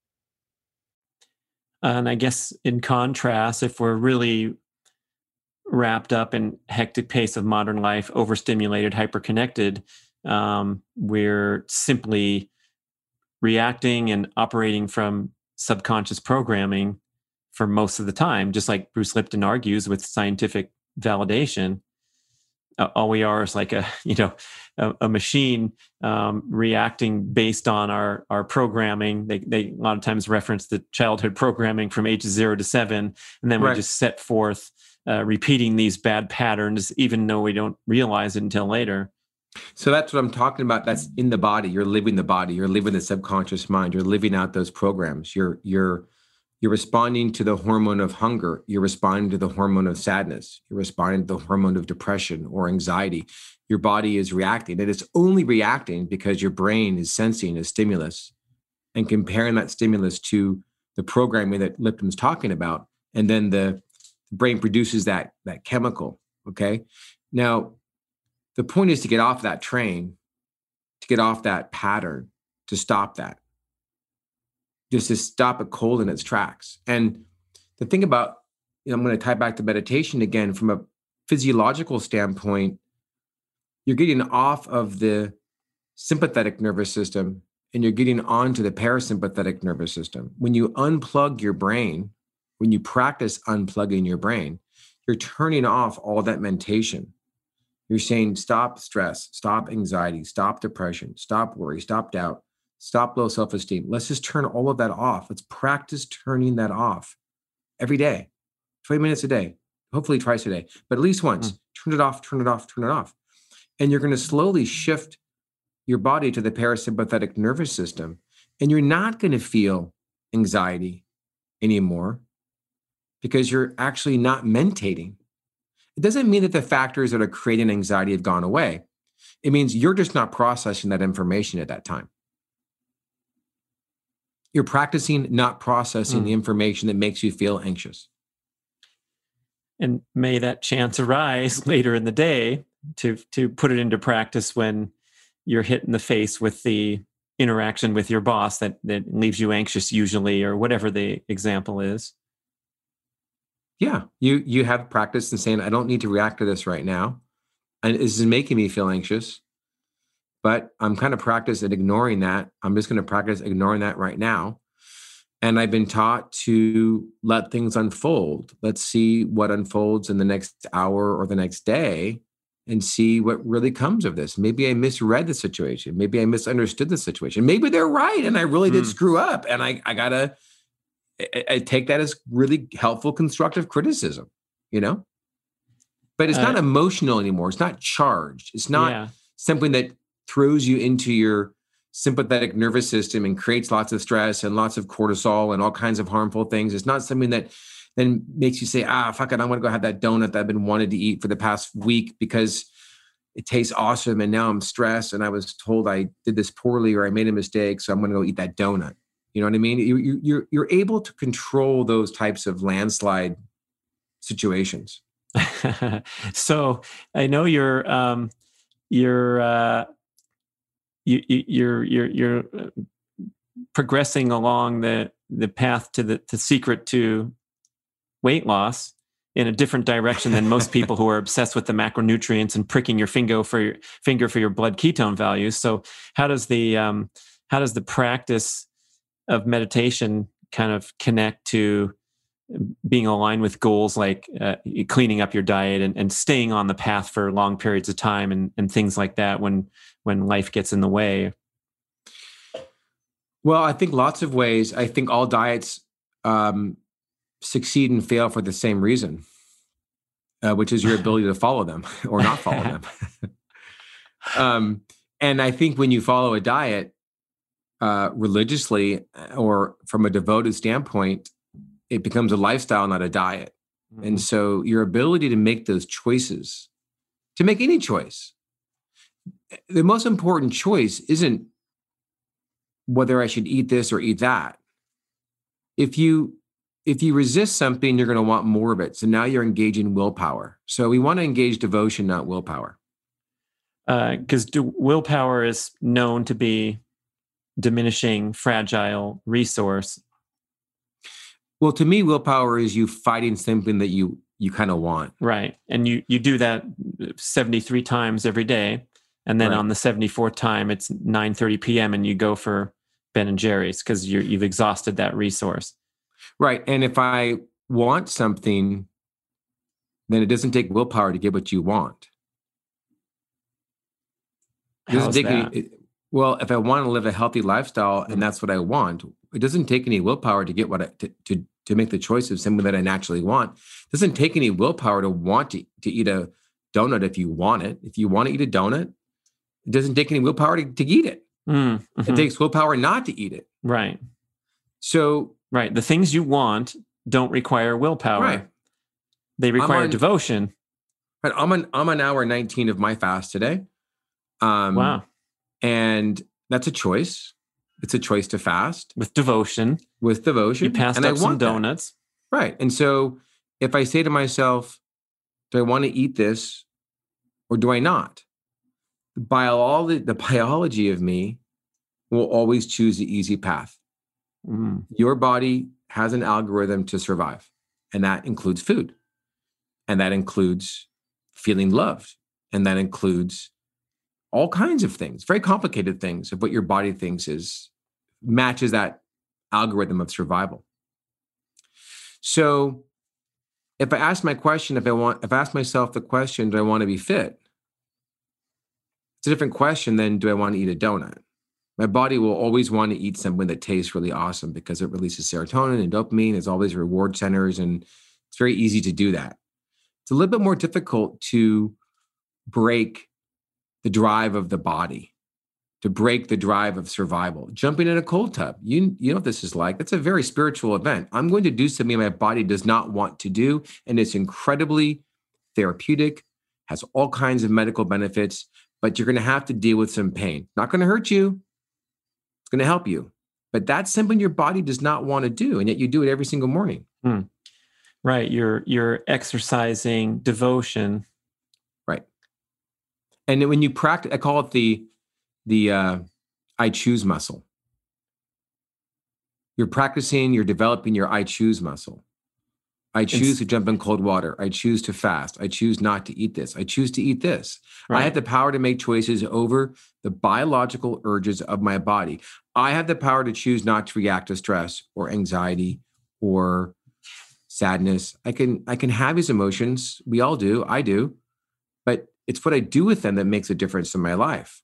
And I guess in contrast, if we're really wrapped up in hectic pace of modern life, overstimulated, hyperconnected, Um, we're simply reacting and operating from subconscious programming for most of the time, just like Bruce Lipton argues with scientific validation. Uh, all we are is like a, you know, a, a machine um, reacting based on our our programming. They they a lot of times reference the childhood programming from ages zero to seven, and then we Right. just set forth uh, repeating these bad patterns, even though we don't realize it until later. So that's what I'm talking about. That's in the body. You're living the body. You're living the subconscious mind. You're living out those programs. You're you're you're responding to the hormone of hunger. You're responding to the hormone of sadness. You're responding to the hormone of depression or anxiety. Your body is reacting. And it's only reacting because your brain is sensing a stimulus and comparing that stimulus to the programming that Lipton's talking about. And then the brain produces that, that chemical. Okay. Now, the point is to get off that train, to get off that pattern, to stop that, just to stop it cold in its tracks. And the thing about, you know, I'm going to tie back to meditation again, from a physiological standpoint, you're getting off of the sympathetic nervous system and you're getting onto the parasympathetic nervous system. When you unplug your brain, when you practice unplugging your brain, you're turning off all that mentation. You're saying, stop stress, stop anxiety, stop depression, stop worry, stop doubt, stop low self-esteem. Let's just turn all of that off. Let's practice turning that off every day, twenty minutes a day, hopefully twice a day, but at least once. Mm. Turn it off, turn it off, turn it off. And you're going to slowly shift your body to the parasympathetic nervous system. And you're not going to feel anxiety anymore because you're actually not mentating. It doesn't mean that the factors that are creating anxiety have gone away. It means you're just not processing that information at that time. You're practicing not processing mm. the information that makes you feel anxious. And may that chance arise later in the day to, to put it into practice when you're hit in the face with the interaction with your boss that, that leaves you anxious usually, or whatever the example is. Yeah, you you have practiced in saying, I don't need to react to this right now. And this is making me feel anxious, but I'm kind of practiced at ignoring that. I'm just going to practice ignoring that right now. And I've been taught to let things unfold. Let's see what unfolds in the next hour or the next day and see what really comes of this. Maybe I misread the situation. Maybe I misunderstood the situation. Maybe they're right and I really did mm. screw up. And I, I got to I, I take that as really helpful, constructive criticism, you know? But it's uh, not emotional anymore. It's not charged. It's not yeah. something that throws you into your sympathetic nervous system and creates lots of stress and lots of cortisol and all kinds of harmful things. It's not something that then makes you say, ah, fuck it, I'm going to go have that donut that I've been wanting to eat for the past week because it tastes awesome and now I'm stressed and I was told I did this poorly or I made a mistake, so I'm going to go eat that donut. You know what I mean? You, you, you're you're able to control those types of landslide situations. So I know you're um, you're uh, you, you're you're you're progressing along the the path to the, the secret to weight loss in a different direction than most people who are obsessed with the macronutrients and pricking your finger for your finger for your blood ketone values. So how does the um, how does the practice of meditation kind of connect to being aligned with goals like uh, cleaning up your diet and, and staying on the path for long periods of time and, and things like that when when life gets in the way? Well, I think lots of ways. I think all diets um, succeed and fail for the same reason, uh, which is your ability to follow them or not follow them. um, and I think when you follow a diet uh, religiously or from a devoted standpoint, it becomes a lifestyle, not a diet. Mm-hmm. And so your ability to make those choices, to make any choice, the most important choice isn't whether I should eat this or eat that. If you if you resist something, you're going to want more of it. So now you're engaging willpower. So we want to engage devotion, not willpower. Because uh, willpower is known to be diminishing, fragile resource. Well, to me, willpower is you fighting something that you you kind of want. Right. And you you do that seventy-three times every day. And then right. on the seventy-fourth time, it's nine thirty p.m. and you go for Ben and Jerry's because you're you've exhausted that resource. Right. And if I want something, then it doesn't take willpower to get what you want. It doesn't How's take that? Any, it, well, if I want to live a healthy lifestyle and that's what I want, it doesn't take any willpower to get what I, to, to to make the choice of something that I naturally want. It doesn't take any willpower to want to, to eat a donut if you want it. If you want to eat a donut, it doesn't take any willpower to, to eat it. Mm, mm-hmm. It takes willpower not to eat it. Right. So, right. The things you want don't require willpower. Right. They require on, devotion. But I'm on I'm on hour nineteen of my fast today. Um, wow. And that's a choice. It's a choice to fast with devotion. With devotion. You passed and up I some want donuts. That. Right. And so if I say to myself, do I want to eat this or do I not? The, bio- the biology of me will always choose the easy path. Mm. Your body has an algorithm to survive, and that includes food. And that includes feeling loved. And that includes all kinds of things, very complicated things of what your body thinks is matches that algorithm of survival. So if I ask my question, if I want, if I ask myself the question, do I want to be fit? It's a different question than do I want to eat a donut? My body will always want to eat something that tastes really awesome because it releases serotonin and dopamine. There's all these reward centers, and it's very easy to do that. It's a little bit more difficult to break the drive of the body, to break the drive of survival. Jumping in a cold tub, you, you know what this is like. That's a very spiritual event. I'm going to do something my body does not want to do, and it's incredibly therapeutic, has all kinds of medical benefits, but you're going to have to deal with some pain. Not going to hurt you. It's going to help you. But that's something your body does not want to do, and yet you do it every single morning. Hmm. Right. You're you're exercising devotion. Right. And then when you practice, I call it the the uh, I choose muscle. You're practicing, you're developing your I choose muscle. I choose it's, to jump in cold water. I choose to fast. I choose not to eat this. I choose to eat this. Right. I have the power to make choices over the biological urges of my body. I have the power to choose not to react to stress or anxiety or sadness. I can I can have these emotions. We all do. I do. But it's what I do with them that makes a difference in my life.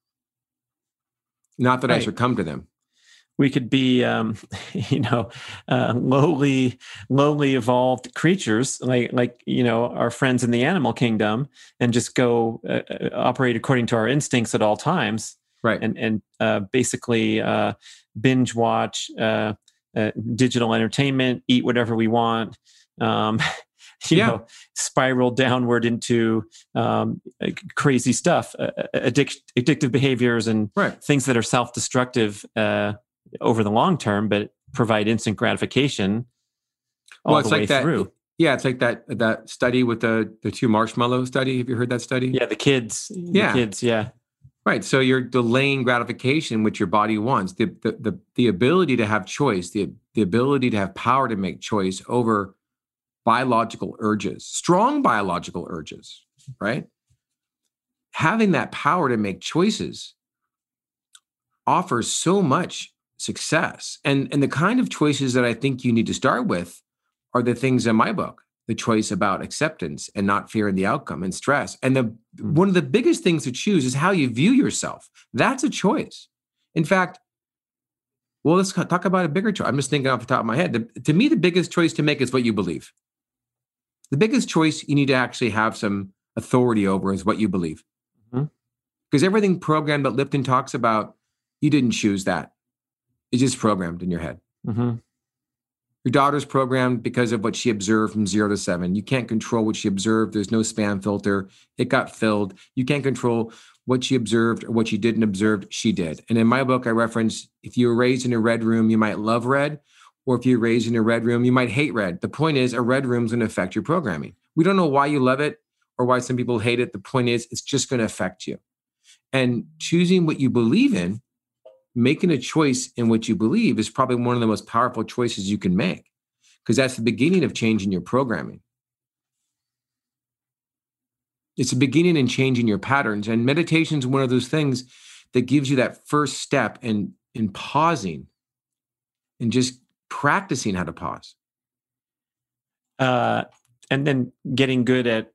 Not that right. I succumb to them. We could be, um, you know, uh, lowly, lowly evolved creatures like, like you know, our friends in the animal kingdom, and just go uh, operate according to our instincts at all times, right? And and uh, basically uh, binge watch uh, uh, digital entertainment, eat whatever we want, um, you yeah. know, spiral downward into um, crazy stuff, uh, addic- addictive behaviors, and right. things that are self-destructive. Uh, over the long term, but provide instant gratification all well, it's the like way that, through. Yeah, it's like that that study with the the two marshmallow study. Have you heard that study? Yeah, the kids. Yeah. The kids, yeah. Right. So you're delaying gratification, which your body wants. The the the, the ability to have choice, the, the ability to have power to make choice over biological urges, strong biological urges, right? Having that power to make choices offers so much success. And, and the kind of choices that I think you need to start with are the things in my book, the choice about acceptance and not fearing the outcome and stress. And the one of the biggest things to choose is how you view yourself. That's a choice. In fact, Well, let's talk about a bigger choice. I'm just thinking off the top of my head. The, to me, the biggest choice to make is what you believe. The biggest choice you need to actually have some authority over is what you believe. Mm-hmm. Because everything programmed that Lipton talks about, you didn't choose that. It's just programmed in your head. Mm-hmm. Your daughter's programmed because of what she observed from zero to seven. You can't control what she observed. There's no spam filter. It got filled. You can't control what she observed or what she didn't observe. She did. And in my book, I reference, if you were raised in a red room, you might love red. Or if you're raised in a red room, you might hate red. The point is, a red room is going to affect your programming. We don't know why you love it or why some people hate it. The point is, it's just going to affect you. And choosing what you believe in, making a choice in what you believe is probably one of the most powerful choices you can make, because that's the beginning of changing your programming. It's the beginning in changing your patterns. And meditation is one of those things that gives you that first step in, in pausing and just practicing how to pause. Uh, and then getting good at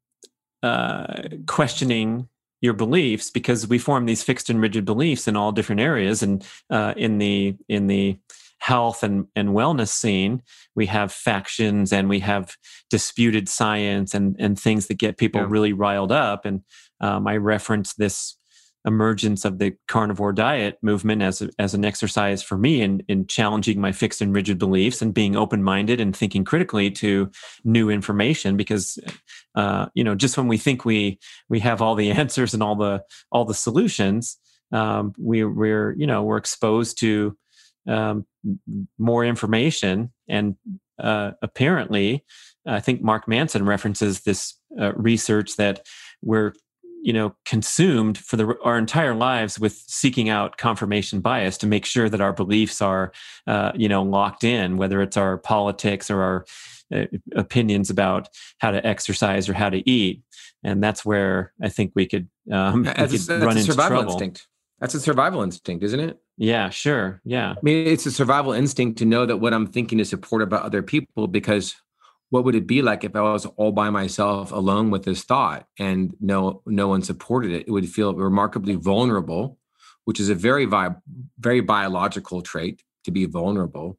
uh, questioning your beliefs, because we form these fixed and rigid beliefs in all different areas. And uh, in the in the health and, and wellness scene, we have factions and we have disputed science and, and things that get people Yeah. really riled up. And um, I reference this emergence of the carnivore diet movement as a, as an exercise for me in, in challenging my fixed and rigid beliefs and being open-minded and thinking critically to new information. Because, uh, you know, just when we think we we have all the answers and all the all the solutions, um, we we're you know we're exposed to um, more information. And uh, apparently, I think Mark Manson references this uh, research that we're you know, consumed for the, our entire lives with seeking out confirmation bias to make sure that our beliefs are, uh, you know, locked in, whether it's our politics or our uh, opinions about how to exercise or how to eat. And that's where I think we could, um, we That's, could a, that's run a into survival trouble. instinct. That's a survival instinct, isn't it? Yeah, sure. Yeah. I mean, it's a survival instinct to know that what I'm thinking is supported by other people, because what would it be like if I was all by myself alone with this thought and no no one supported it? It would feel remarkably vulnerable, which is a very vi- very biological trait, to be vulnerable.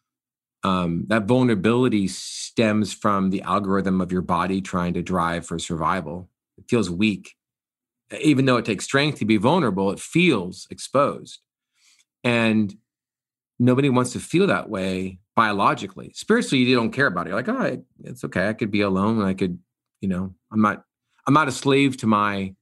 Um, that vulnerability stems from the algorithm of your body trying to drive for survival. It feels weak. Even though it takes strength to be vulnerable, it feels exposed. And nobody wants to feel that way biologically. Spiritually, you don't care about it. You're like, oh, it's okay. I could be alone. And I could, you know, I'm not, I'm not a slave to my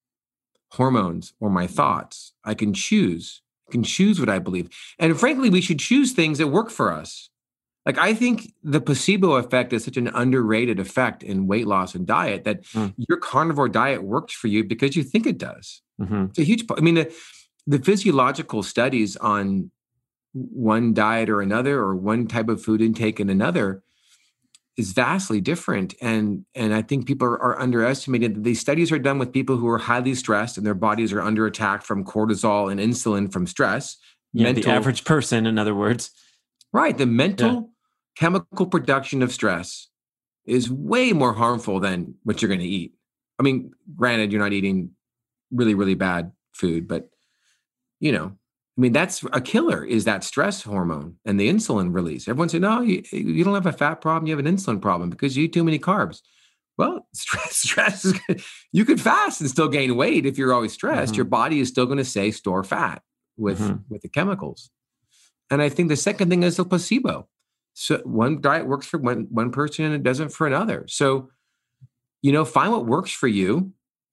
hormones or my thoughts. I can choose, I can choose what I believe. And frankly, we should choose things that work for us. Like, I think the placebo effect is such an underrated effect in weight loss and diet, that mm. your carnivore diet works for you because you think it does. Mm-hmm. It's a huge part. I mean, the, the physiological studies on one diet or another, or one type of food intake and another, is vastly different. And, and I think people are, are underestimated. These studies are done with people who are highly stressed and their bodies are under attack from cortisol and insulin from stress. Yeah, mental, the average person, in other words. Right. The mental yeah. chemical production of stress is way more harmful than what you're going to eat. I mean, granted, you're not eating really, really bad food, but, you know, I mean, that's a killer, is that stress hormone and the insulin release. Everyone said, no, you, you don't have a fat problem. You have an insulin problem because you eat too many carbs. Well, stress, stress is good. You could fast and still gain weight if you're always stressed. Mm-hmm. Your body is still going to say store fat with, mm-hmm. with the chemicals. And I think the second thing is the placebo. So one diet works for one, one person and it doesn't for another. So, you know, find what works for you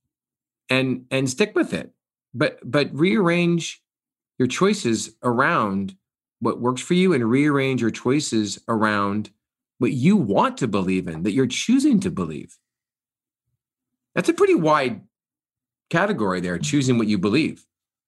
and, and stick with it, but, but rearrange your choices around what works for you and rearrange your choices around what you want to believe in, that you're choosing to believe. That's a pretty wide category there, choosing what you believe.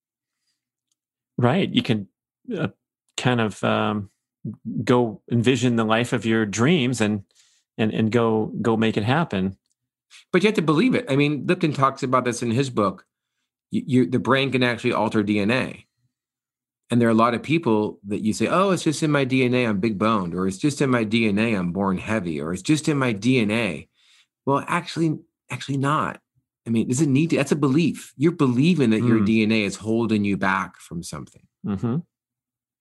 Right. You can uh, kind of um, go envision the life of your dreams and, and, and go, go make it happen. But you have to believe it. I mean, Lipton talks about this in his book. You, you, the brain can actually alter D N A. And there are a lot of people that you say, oh, it's just in my D N A, I'm big boned, or it's just in my D N A, I'm born heavy, or it's just in my D N A. Well, actually, actually not. I mean, does it need to? That's a belief. You're believing that mm. your D N A is holding you back from something. Mm-hmm.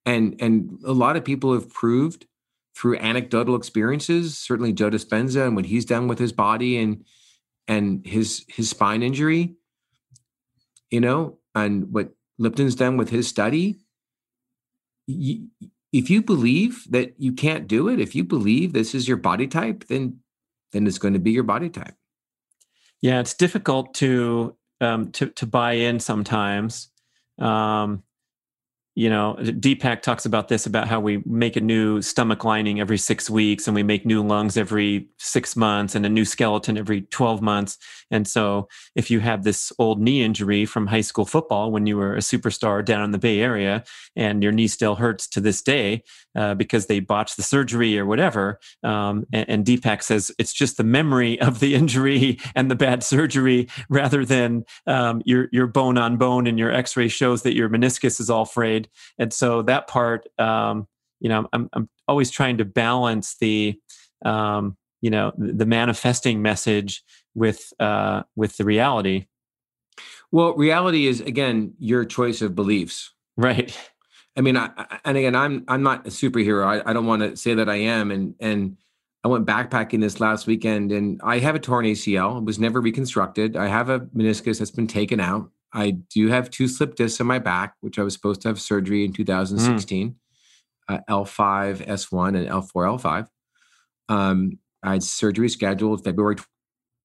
And and a lot of people have proved through anecdotal experiences, certainly Joe Dispenza and what he's done with his body and and his his spine injury, you know, and what Lipton's done with his study. You, if you believe that you can't do it, if you believe this is your body type, then then it's going to be your body type. Yeah, it's difficult to um, to to buy in sometimes. Um, you know, Deepak talks about this, about how we make a new stomach lining every six weeks and we make new lungs every six months and a new skeleton every twelve months. And so if you have this old knee injury from high school football when you were a superstar down in the Bay Area and your knee still hurts to this day uh, because they botched the surgery or whatever, um, and, and Deepak says it's just the memory of the injury and the bad surgery rather than um, your, your bone on bone, and your x-ray shows that your meniscus is all frayed. And so that part, um, you know, I'm I'm always trying to balance the, um, you know, the manifesting message with uh, with the reality. Well, reality is, again, your choice of beliefs. Right. I mean, I, and again, I'm I'm not a superhero. I, I don't want to say that I am. And and I went backpacking this last weekend, and I have a torn A C L. It was never reconstructed. I have a meniscus that's been taken out. I do have two slip discs in my back, which I was supposed to have surgery in two thousand sixteen, mm. uh, L five S one and L four L five. Um, I had surgery scheduled February twentieth.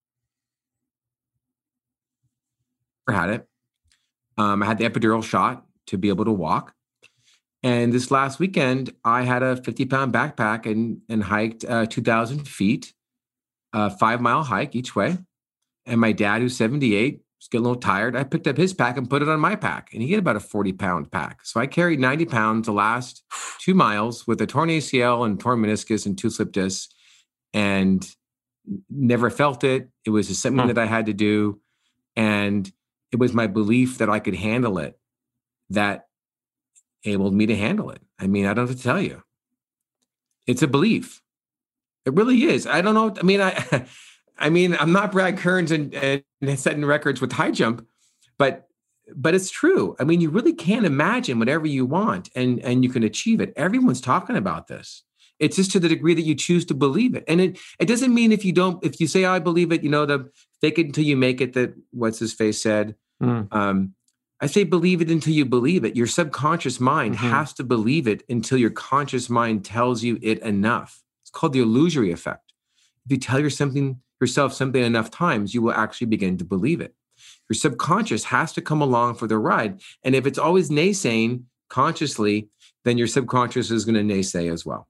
Had it. Um, I had the epidural shot to be able to walk. And this last weekend, I had a fifty pound backpack and, and hiked uh, two thousand feet, a five mile hike each way. And my dad, who's seventy-eight, was getting a little tired. I picked up his pack and put it on my pack, and he had about a forty pound pack. So I carried ninety pounds the last two miles with a torn A C L and torn meniscus and two slip discs, and never felt it. It was just something huh. that I had to do. And it was my belief that I could handle it that enabled me to handle it. I mean, I don't have to tell you. It's a belief. It really is. I don't know. I mean, I I mean, I'm not Brad Kearns and, and setting records with high jump, but but it's true. I mean, you really can imagine whatever you want, and and you can achieve it. Everyone's talking about this. It's just to the degree that you choose to believe it. And it it doesn't mean if you don't, if you say, oh, I believe it, you know, the fake it until you make it, that what's his face said. Mm. Um, I say believe it until you believe it. Your subconscious mind mm-hmm. has to believe it until your conscious mind tells you it enough. It's called the illusory effect. If you tell your something, yourself something enough times, you will actually begin to believe it. Your subconscious has to come along for the ride. And if it's always naysaying consciously, then your subconscious is going to naysay as well.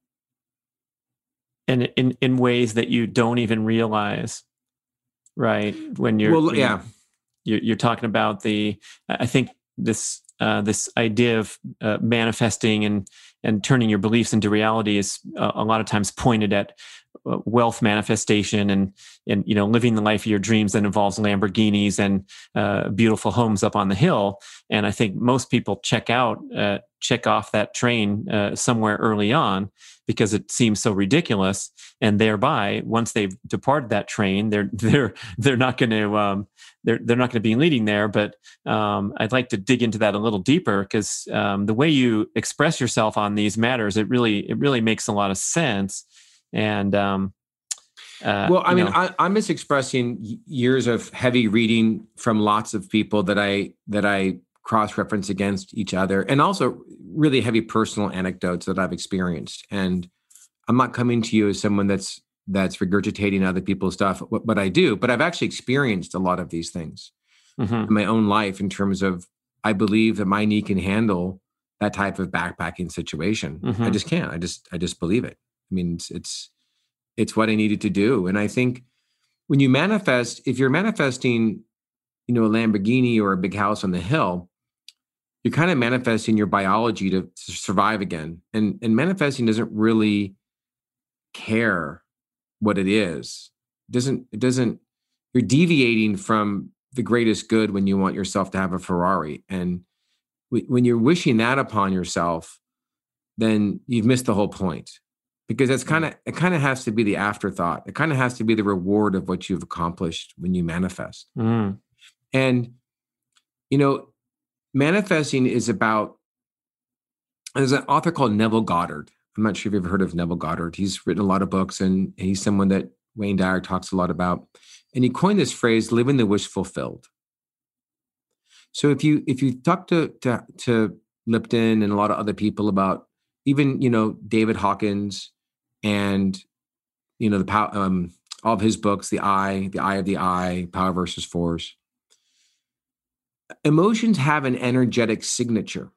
And in, in ways that you don't even realize, right? When you're, well, when yeah. you're, you're talking about the, I think this, uh, this idea of uh, manifesting and, and turning your beliefs into reality is uh, a lot of times pointed at uh, wealth manifestation and, and, you know, living the life of your dreams that involves Lamborghinis and uh, beautiful homes up on the hill. And I think most people check out, uh, check off that train uh, somewhere early on because it seems so ridiculous. And thereby, once they've departed that train, they're they're they're not going to um, they're they're not going to be leading there. But um, I'd like to dig into that a little deeper because um, the way you express yourself on these matters, it really it really makes a lot of sense. And um, uh, well, I mean, know, I, I'm just expressing years of heavy reading from lots of people that I that I cross-reference against each other, and also really heavy personal anecdotes that I've experienced. And I'm not coming to you as someone that's that's regurgitating other people's stuff, but I do. But I've actually experienced a lot of these things mm-hmm. in my own life in terms of I believe that my knee can handle that type of backpacking situation. Mm-hmm. I just can't. I just I just believe it. I mean, it's, it's it's what I needed to do. And I think when you manifest, if you're manifesting, you know, a Lamborghini or a big house on the hill, you're kind of manifesting your biology to, to survive again. And, and manifesting doesn't really care what it is. It doesn't, it doesn't, you're deviating from the greatest good when you want yourself to have a Ferrari. And w- when you're wishing that upon yourself, then you've missed the whole point. Because that's kind of, it kind of has to be the afterthought. It kind of has to be the reward of what you've accomplished when you manifest. Mm. And, you know, manifesting is about There's an author called Neville Goddard. I'm not sure if you've ever heard of Neville Goddard. He's written a lot of books, and he's someone that Wayne Dyer talks a lot about. And he coined this phrase, living the wish fulfilled. So if you if you talk to, to, to Lipton and a lot of other people about even, you know, David Hawkins and, you know, the power, um, all of his books, The Eye, The Eye of the Eye, Power versus Force. Emotions have an energetic signature.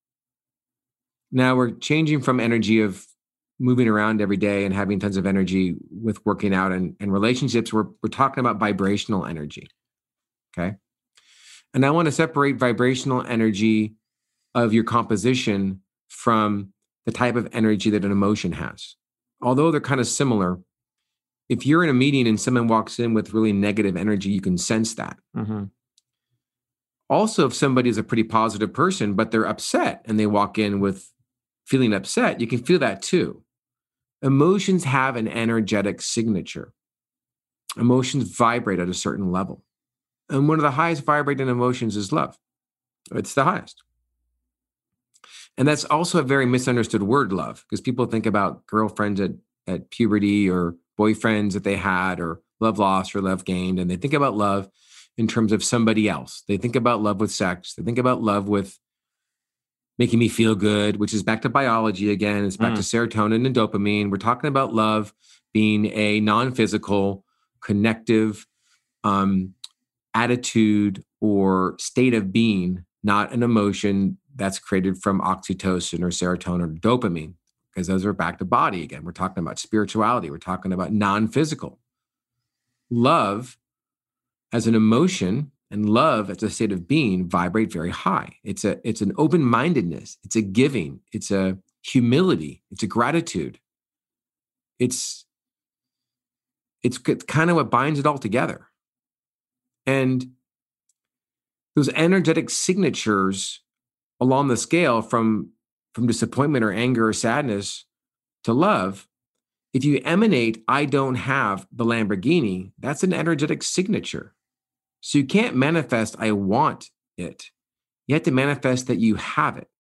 Now we're changing from energy of moving around every day and having tons of energy with working out and, and relationships. We're, we're talking about vibrational energy. Okay. And I want to separate vibrational energy of your composition from the type of energy that an emotion has. Although they're kind of similar, if you're in a meeting and someone walks in with really negative energy, you can sense that. Mm-hmm. Also, if somebody is a pretty positive person, but they're upset and they walk in with feeling upset, you can feel that too. Emotions have an energetic signature. Emotions vibrate at a certain level. And one of the highest vibrating emotions is love. It's the highest. And that's also a very misunderstood word, love, because people think about girlfriends at, at puberty or boyfriends that they had or love lost or love gained. And they think about love in terms of somebody else. They think about love with sex. They think about love with making me feel good, which is back to biology again. It's back mm. to serotonin and dopamine. We're talking about love being a non-physical, connective um, attitude or state of being, not an emotion that's created from oxytocin or serotonin or dopamine, because those are back to body again. We're talking about spirituality. We're talking about non-physical. Love as an emotion and love as a state of being vibrate very high. It's a it's an open-mindedness. It's a giving. It's a humility. It's a gratitude. It's it's kind of what binds it all together. And those energetic signatures along the scale from, from disappointment or anger or sadness to love, if you emanate, I don't have the Lamborghini, that's an energetic signature. So you can't manifest, I want it. You have to manifest that you have it.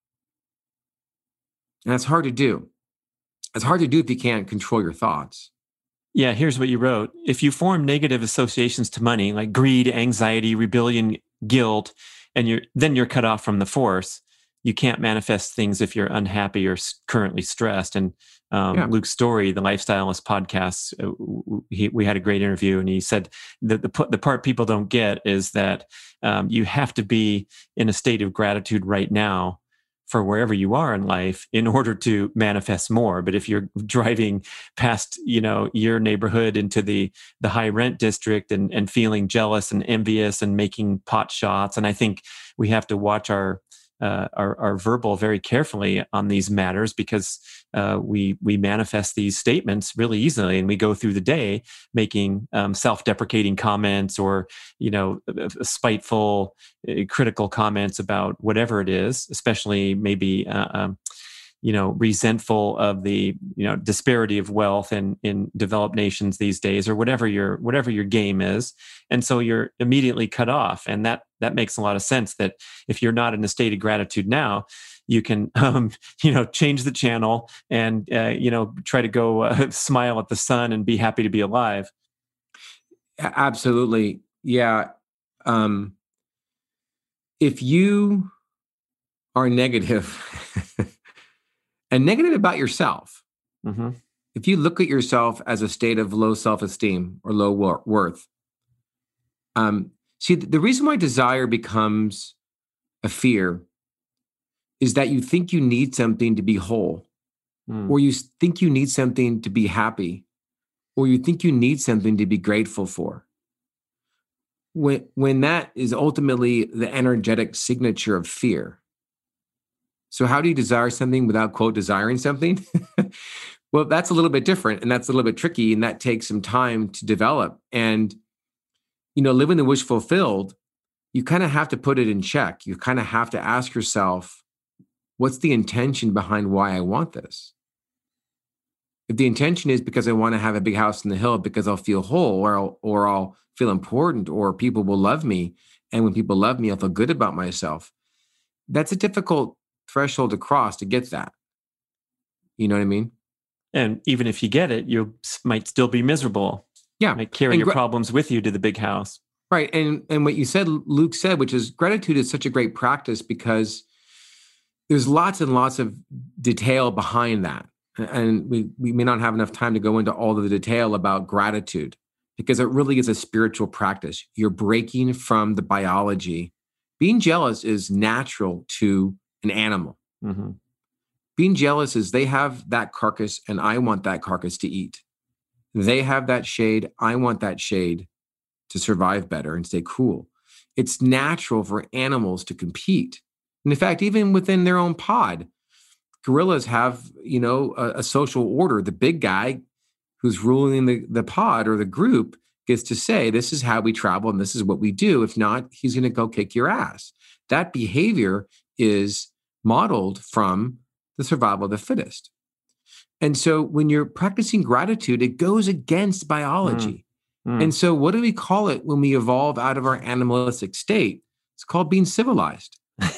And that's hard to do. It's hard to do if you can't control your thoughts. Yeah, here's what you wrote. If you form negative associations to money, like greed, anxiety, rebellion, guilt, and you're then you're cut off from the force, you can't manifest things if you're unhappy or currently stressed. And um, yeah. Luke Story, the Lifestylist podcast, uh, he, we had a great interview, and he said that the the part people don't get is that um, you have to be in a state of gratitude right now for wherever you are in life in order to manifest more. But if you're driving past, you know, your neighborhood into the the high rent district and and feeling jealous and envious and making pot shots, and I think we have to watch our Uh, our, our verbal very carefully on these matters, because uh, we we manifest these statements really easily, and we go through the day making um, self-deprecating comments or you know spiteful, uh, critical comments about whatever it is, especially maybe uh, um, you know resentful of the you know disparity of wealth in in developed nations these days, or whatever your whatever your game is, and so you're immediately cut off, and that. That makes a lot of sense, that if you're not in a state of gratitude now, you can, um, you know, change the channel and, uh, you know, try to go uh, smile at the sun and be happy to be alive. Absolutely. Yeah. Um, if you are negative and negative about yourself, mm-hmm. if you look at yourself as a state of low self-esteem or low wor- worth, um, see, the reason why desire becomes a fear is that you think you need something to be whole, mm. or you think you need something to be happy, or you think you need something to be grateful for. When, when that is ultimately the energetic signature of fear. So how do you desire something without, quote, desiring something? Well, that's a little bit different, and that's a little bit tricky, and that takes some time to develop. And you know, living the wish fulfilled, you kind of have to put it in check. You kind of have to ask yourself, what's the intention behind why I want this? If the intention is because I want to have a big house in the hill because I'll feel whole, or I'll, or I'll feel important, or people will love me, and when people love me, I'll feel good about myself. That's a difficult threshold to cross to get that. You know what I mean? And even if you get it, you s- might still be miserable. Yeah. You might carry And your gra- problems with you to the big house. Right. And and what you said, Luke said, which is gratitude is such a great practice because there's lots and lots of detail behind that. And we, we may not have enough time to go into all of the detail about gratitude because it really is a spiritual practice. You're breaking from the biology. Being jealous is natural to an animal. Mm-hmm. Being jealous is they have that carcass and I want that carcass to eat. They have that shade. I want that shade to survive better and stay cool. It's natural for animals to compete. And in fact, even within their own pod, gorillas have, you know, a, a social order. The big guy who's ruling the, the pod or the group gets to say, this is how we travel and this is what we do. If not, he's going to go kick your ass. That behavior is modeled from the survival of the fittest. And so when you're practicing gratitude, it goes against biology. Mm. Mm. And so what do we call it when we evolve out of our animalistic state? It's called being civilized.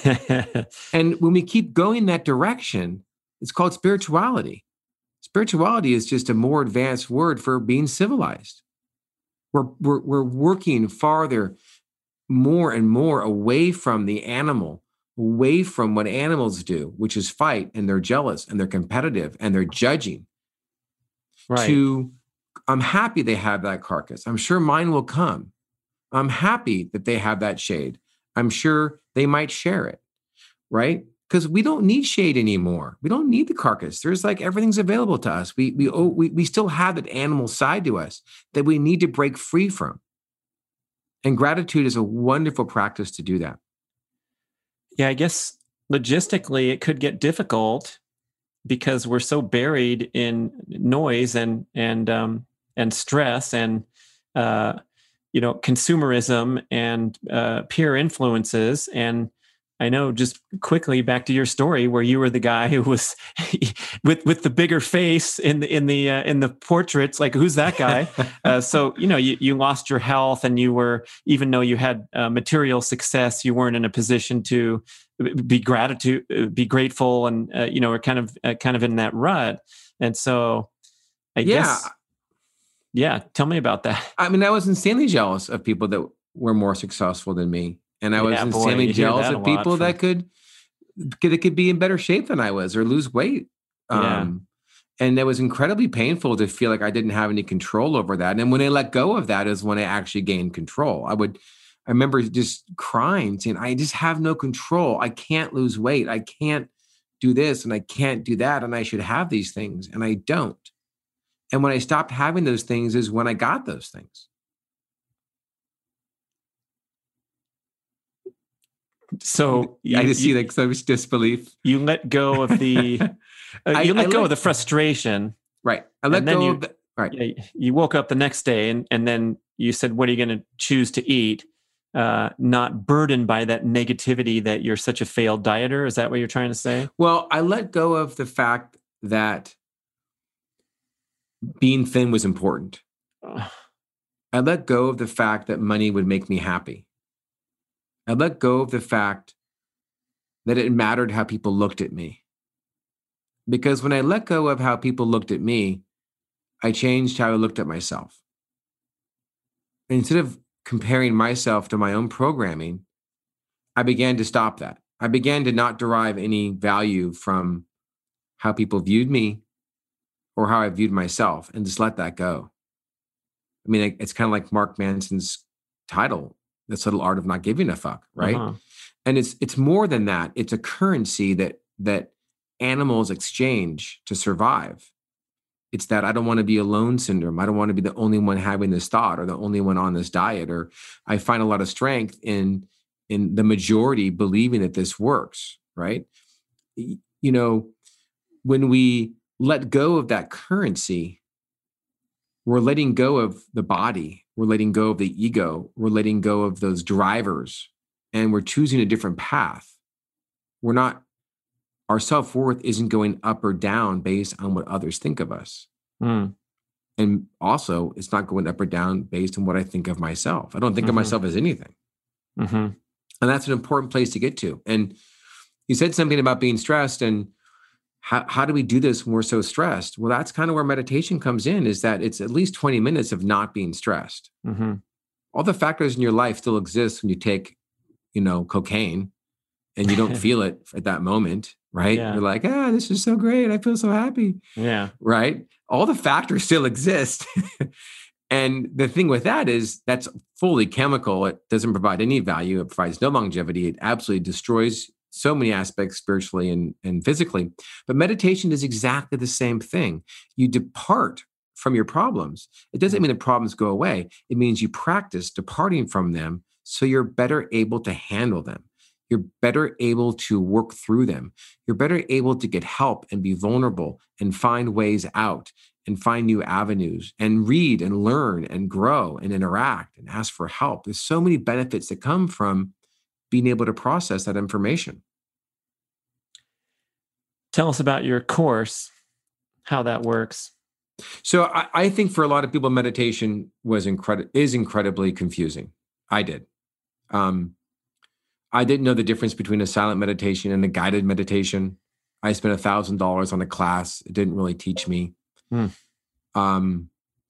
And when we keep going that direction, it's called spirituality. Spirituality is just a more advanced word for being civilized. We're, we're, we're working farther, more and more away from the animal, away from what animals do, which is fight, and they're jealous and they're competitive and they're judging. Right. To, I'm happy they have that carcass. I'm sure mine will come. I'm happy that they have that shade. I'm sure they might share it, right? Because we don't need shade anymore. We don't need the carcass. There's like everything's available to us. We we oh, we we still have that animal side to us that we need to break free from. And gratitude is a wonderful practice to do that. Yeah, I guess logistically it could get difficult because we're so buried in noise and and um, and stress and uh, you know, consumerism and uh, peer influences. And I know, just quickly back to your story where you were the guy who was with with the bigger face in the in the uh, in the portraits. Like, who's that guy? uh, so you know, you you lost your health, and you were, even though you had uh, material success, you weren't in a position to be gratitude, be grateful, and uh, you know, we're kind of uh, kind of in that rut. And so, I yeah. guess. Yeah, tell me about that. I mean, I was insanely jealous of people that were more successful than me. And I was Yeah, boy, insanely you hear jealous that a of lot people from- that could, could that could be in better shape than I was or lose weight. Yeah. Um, and it was incredibly painful to feel like I didn't have any control over that. And when I let go of that is when I actually gained control. I would, I remember just crying, saying, I just have no control. I can't lose weight. I can't do this and I can't do that. And I should have these things. And I don't. And when I stopped having those things is when I got those things. So I you, just see you, like so much disbelief. you let go of the, uh, I- you let I go let- of the frustration. Right. I let And then go you- of the, right. Yeah, you woke up the next day and, and then you said, what are you going to choose to eat? Uh, not burdened by that negativity that you're such a failed dieter. Is that what you're trying to say? Well, I let go of the fact that being thin was important. Ugh. I let go of the fact that money would make me happy. I let go of the fact that it mattered how people looked at me. Because when I let go of how people looked at me, I changed how I looked at myself. Instead of comparing myself to my own programming, I began to stop that. I began to not derive any value from how people viewed me or how I viewed myself and just let that go. I mean, it's kind of like Mark Manson's title, The Subtle Art of Not Giving a Fuck, right? Uh-huh. And it's it's more than that. It's a currency that that animals exchange to survive. It's that I don't want to be alone syndrome. I don't want to be the only one having this thought or the only one on this diet. Or I find a lot of strength in in the majority believing that this works, right? You know, when we let go of that currency, we're letting go of the body. We're letting go of the ego. We're letting go of those drivers, and we're choosing a different path. We're not, our self-worth isn't going up or down based on what others think of us. Mm. And also, it's not going up or down based on what I think of myself. I don't think Mm-hmm. of myself as anything. Mm-hmm. And that's an important place to get to. And you said something about being stressed and how, how do we do this when we're so stressed? Well, that's kind of where meditation comes in, is that it's at least twenty minutes of not being stressed. Mm-hmm. All the factors in your life still exist when you take, you know, cocaine and you don't feel it at that moment, right? Yeah. You're like, ah, this is so great. I feel so happy. Yeah. Right? All the factors still exist. And the thing with that is that's fully chemical. It doesn't provide any value. It provides no longevity. It absolutely destroys so many aspects spiritually and, and physically. But meditation is exactly the same thing. You depart from your problems. It doesn't mean the problems go away. It means you practice departing from them so you're better able to handle them. You're better able to work through them. You're better able to get help and be vulnerable and find ways out and find new avenues and read and learn and grow and interact and ask for help. There's so many benefits that come from being able to process that information. Tell us about your course, how that works. So I, I think for a lot of people, meditation was incredi- is incredibly confusing. I did. Um, I didn't know the difference between a silent meditation and a guided meditation. I spent a thousand dollars on a class. It didn't really teach me. Hmm. Um,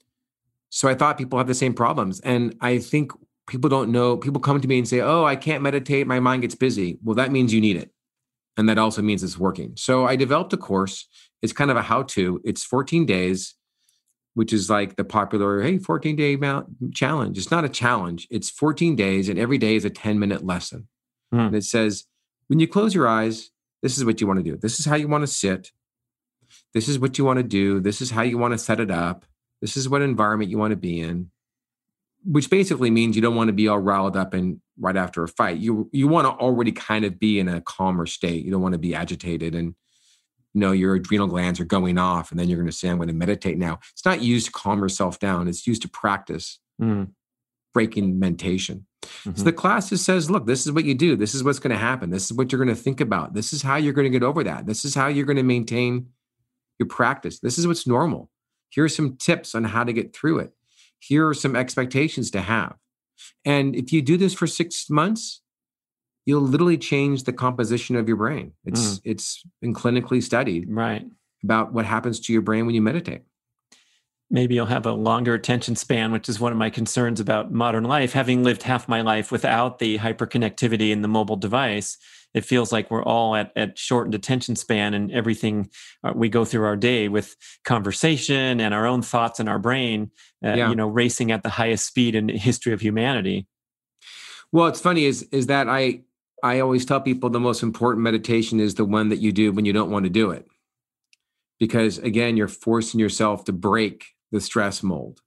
so I thought people have the same problems. And I think people don't know, people come to me and say, oh, I can't meditate. My mind gets busy. Well, that means you need it. And that also means it's working. So I developed a course. It's kind of a how-to. It's fourteen days, which is like the popular, hey, fourteen day challenge. It's not a challenge. It's fourteen days and every day is a ten minute lesson. Hmm. And it says, when you close your eyes, this is what you want to do. This is how you want to sit. This is what you want to do. This is how you want to set it up. This is what environment you want to be in, which basically means you don't want to be all riled up and right after a fight. You you want to already kind of be in a calmer state. You don't want to be agitated and, you know, your adrenal glands are going off and then you're going to say, I'm going to meditate now. It's not used to calm yourself down. It's used to practice Mm. breaking mentation. Mm-hmm. So the class just says, look, this is what you do. This is what's going to happen. This is what you're going to think about. This is how you're going to get over that. This is how you're going to maintain your practice. This is what's normal. Here are some tips on how to get through it. Here are some expectations to have. And if you do this for six months, you'll literally change the composition of your brain. It's mm. it's been clinically studied, right, about what happens to your brain when you meditate. Maybe you'll have a longer attention span, which is one of my concerns about modern life. Having lived half my life without the hyperconnectivity and the mobile device, it feels like we're all at, at shortened attention span, and everything uh, we go through our day with conversation and our own thoughts in our brain, uh, yeah. you know, racing at the highest speed in the history of humanity. Well, it's funny is, is that I, I always tell people the most important meditation is the one that you do when you don't want to do it. Because again, you're forcing yourself to break the stress mold.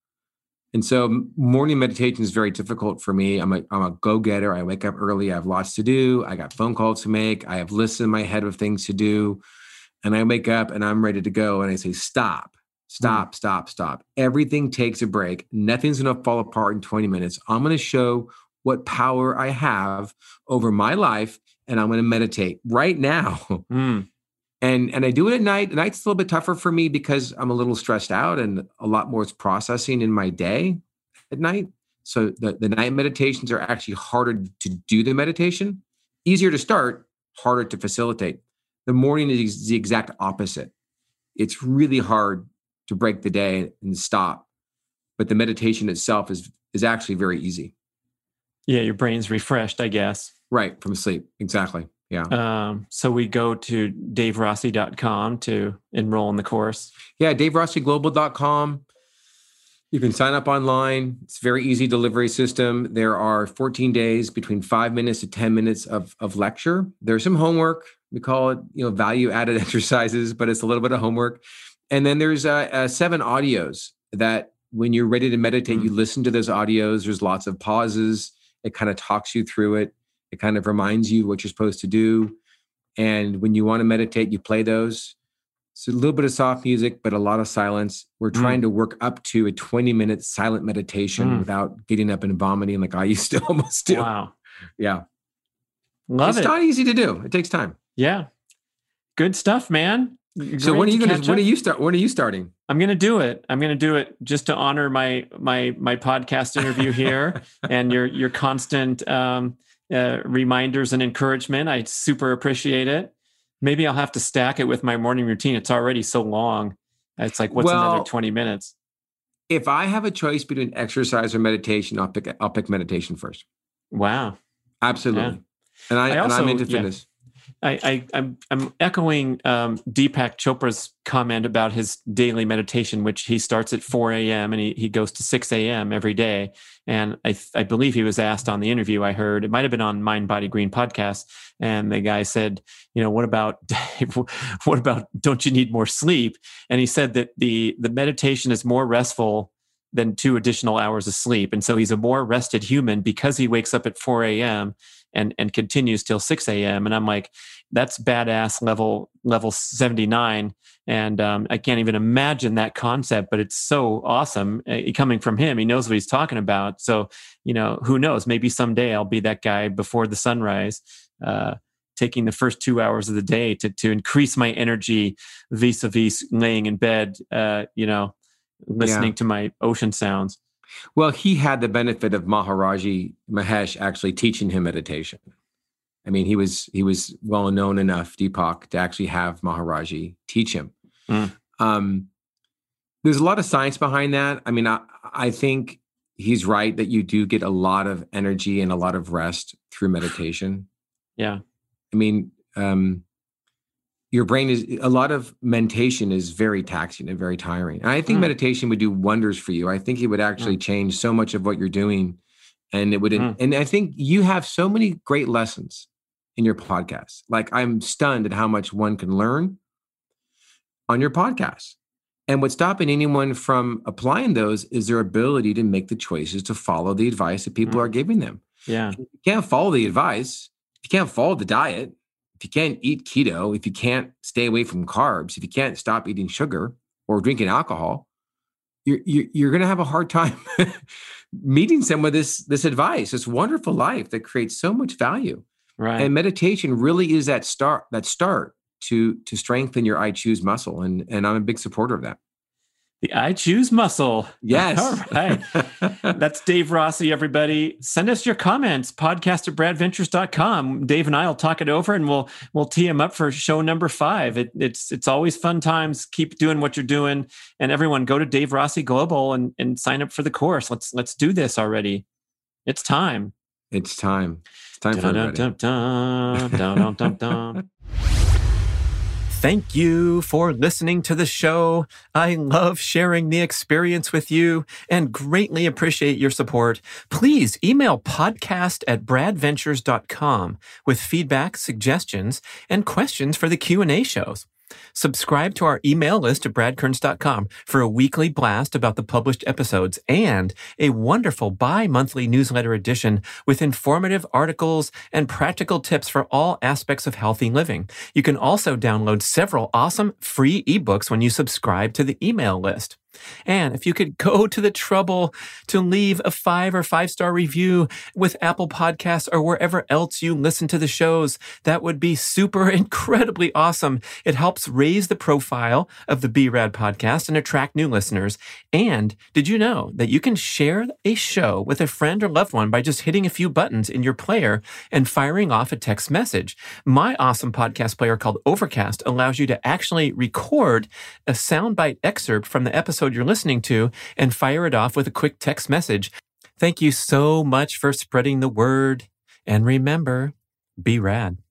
And so morning meditation is very difficult for me. I'm a, I'm a go-getter. I wake up early. I have lots to do. I got phone calls to make. I have lists in my head of things to do. And I wake up and I'm ready to go. And I say, stop, stop, mm. stop, stop. Everything takes a break. Nothing's going to fall apart in twenty minutes. I'm going to show what power I have over my life. And I'm going to meditate right now. Mm. And and I do it at night. At night's a little bit tougher for me because I'm a little stressed out and a lot more is processing in my day at night. So the, the night meditations are actually harder to do the meditation. Easier to start, harder to facilitate. The morning is the exact opposite. It's really hard to break the day and stop. But the meditation itself is is actually very easy. Yeah, your brain's refreshed, I guess. Right, from sleep. Exactly. Yeah. Um, so we go to dave rossi dot com to enroll in the course. Yeah, dave rossi global dot com. You can sign up online. It's a very easy delivery system. There are fourteen days between five minutes to ten minutes of, of lecture. There's some homework. We call it, you know, value added exercises, but it's a little bit of homework. And then there's uh, uh, seven audios that when you're ready to meditate, mm-hmm. you listen to those audios. There's lots of pauses. It kind of talks you through it. It kind of reminds you what you're supposed to do. And when you want to meditate, you play those. So a little bit of soft music, but a lot of silence. We're trying mm. to work up to a twenty minute silent meditation mm. without getting up and vomiting like I used to almost do. Wow. Yeah. Love it's it. It's not easy to do. It takes time. Yeah. Good stuff, man. Great so when are you to going to, when are you start, when are you starting? I'm going to do it. I'm going to do it just to honor my, my, my podcast interview here and your, your constant, um, uh, reminders and encouragement. I super appreciate it. Maybe I'll have to stack it with my morning routine. It's already so long. It's like, what's Well, another twenty minutes? If I have a choice between exercise or meditation, I'll pick I'll pick meditation first. Wow. Absolutely. Yeah. And I, I also, and I'm into yeah. fitness. I, I, I'm, I'm echoing um, Deepak Chopra's comment about his daily meditation, which he starts at four a.m. and he, he goes to six a.m. every day. And I, I believe he was asked on the interview I heard, it might have been on Mind, Body, Green podcast. And the guy said, you know, what about, what about, don't you need more sleep? And he said that the, the meditation is more restful than two additional hours of sleep. And so he's a more rested human because he wakes up at four a.m. and and continues till six a.m. And I'm like, that's badass level level seventy-nine. And um, I can't even imagine that concept, but it's so awesome uh, coming from him. He knows what he's talking about. So, you know, who knows? Maybe someday I'll be that guy before the sunrise, uh, taking the first two hours of the day to to increase my energy vis-a-vis laying in bed, uh, you know, listening Yeah. to my ocean sounds. Well, he had the benefit of Maharaji Mahesh actually teaching him meditation. I mean, he was he was well known enough, Deepak, to actually have Maharaji teach him. Mm. Um, there's a lot of science behind that. I mean, I, I think he's right that you do get a lot of energy and a lot of rest through meditation. Yeah. I mean, um, your brain is, a lot of meditation is very taxing and very tiring. And I think Mm. meditation would do wonders for you. I think it would actually Mm. change so much of what you're doing. And it would, Mm. and I think you have so many great lessons in your podcast. Like, I'm stunned at how much one can learn on your podcast. And what's stopping anyone from applying those is their ability to make the choices to follow the advice that people Mm. are giving them. Yeah. If you can't follow the advice, if you can't follow the diet, if you can't eat keto, if you can't stay away from carbs, if you can't stop eating sugar or drinking alcohol, you're you're, you're going to have a hard time meeting some of this this advice, this wonderful life that creates so much value. Right. And meditation really is that start that start to to strengthen your I choose muscle, and and I'm a big supporter of that. The I choose muscle. Yes. All right. That's Dave Rossi, everybody. Send us your comments, podcast at brad ventures dot com. Dave and I will talk it over and we'll we'll tee them up for show number five. It, it's it's always fun times. Keep doing what you're doing. And everyone, go to Dave Rossi Global and, and sign up for the course. Let's let's do this already. It's time. It's time. It's time for everybody. Dun, dun, dun, dun, dun, dun. Thank you for listening to the show. I love sharing the experience with you and greatly appreciate your support. Please email podcast at brad ventures dot com with feedback, suggestions, and questions for the Q and A shows. Subscribe to our email list at brad kearns dot com for a weekly blast about the published episodes and a wonderful bi-monthly newsletter edition with informative articles and practical tips for all aspects of healthy living. You can also download several awesome free ebooks when you subscribe to the email list. And if you could go to the trouble to leave a five or five-star review with Apple Podcasts or wherever else you listen to the shows, that would be super incredibly awesome. It helps raise the profile of the B RAD podcast and attract new listeners. And did you know that you can share a show with a friend or loved one by just hitting a few buttons in your player and firing off a text message? My awesome podcast player called Overcast allows you to actually record a soundbite excerpt from the episode you're listening to and fire it off with a quick text message. Thank you so much for spreading the word. And remember, be rad.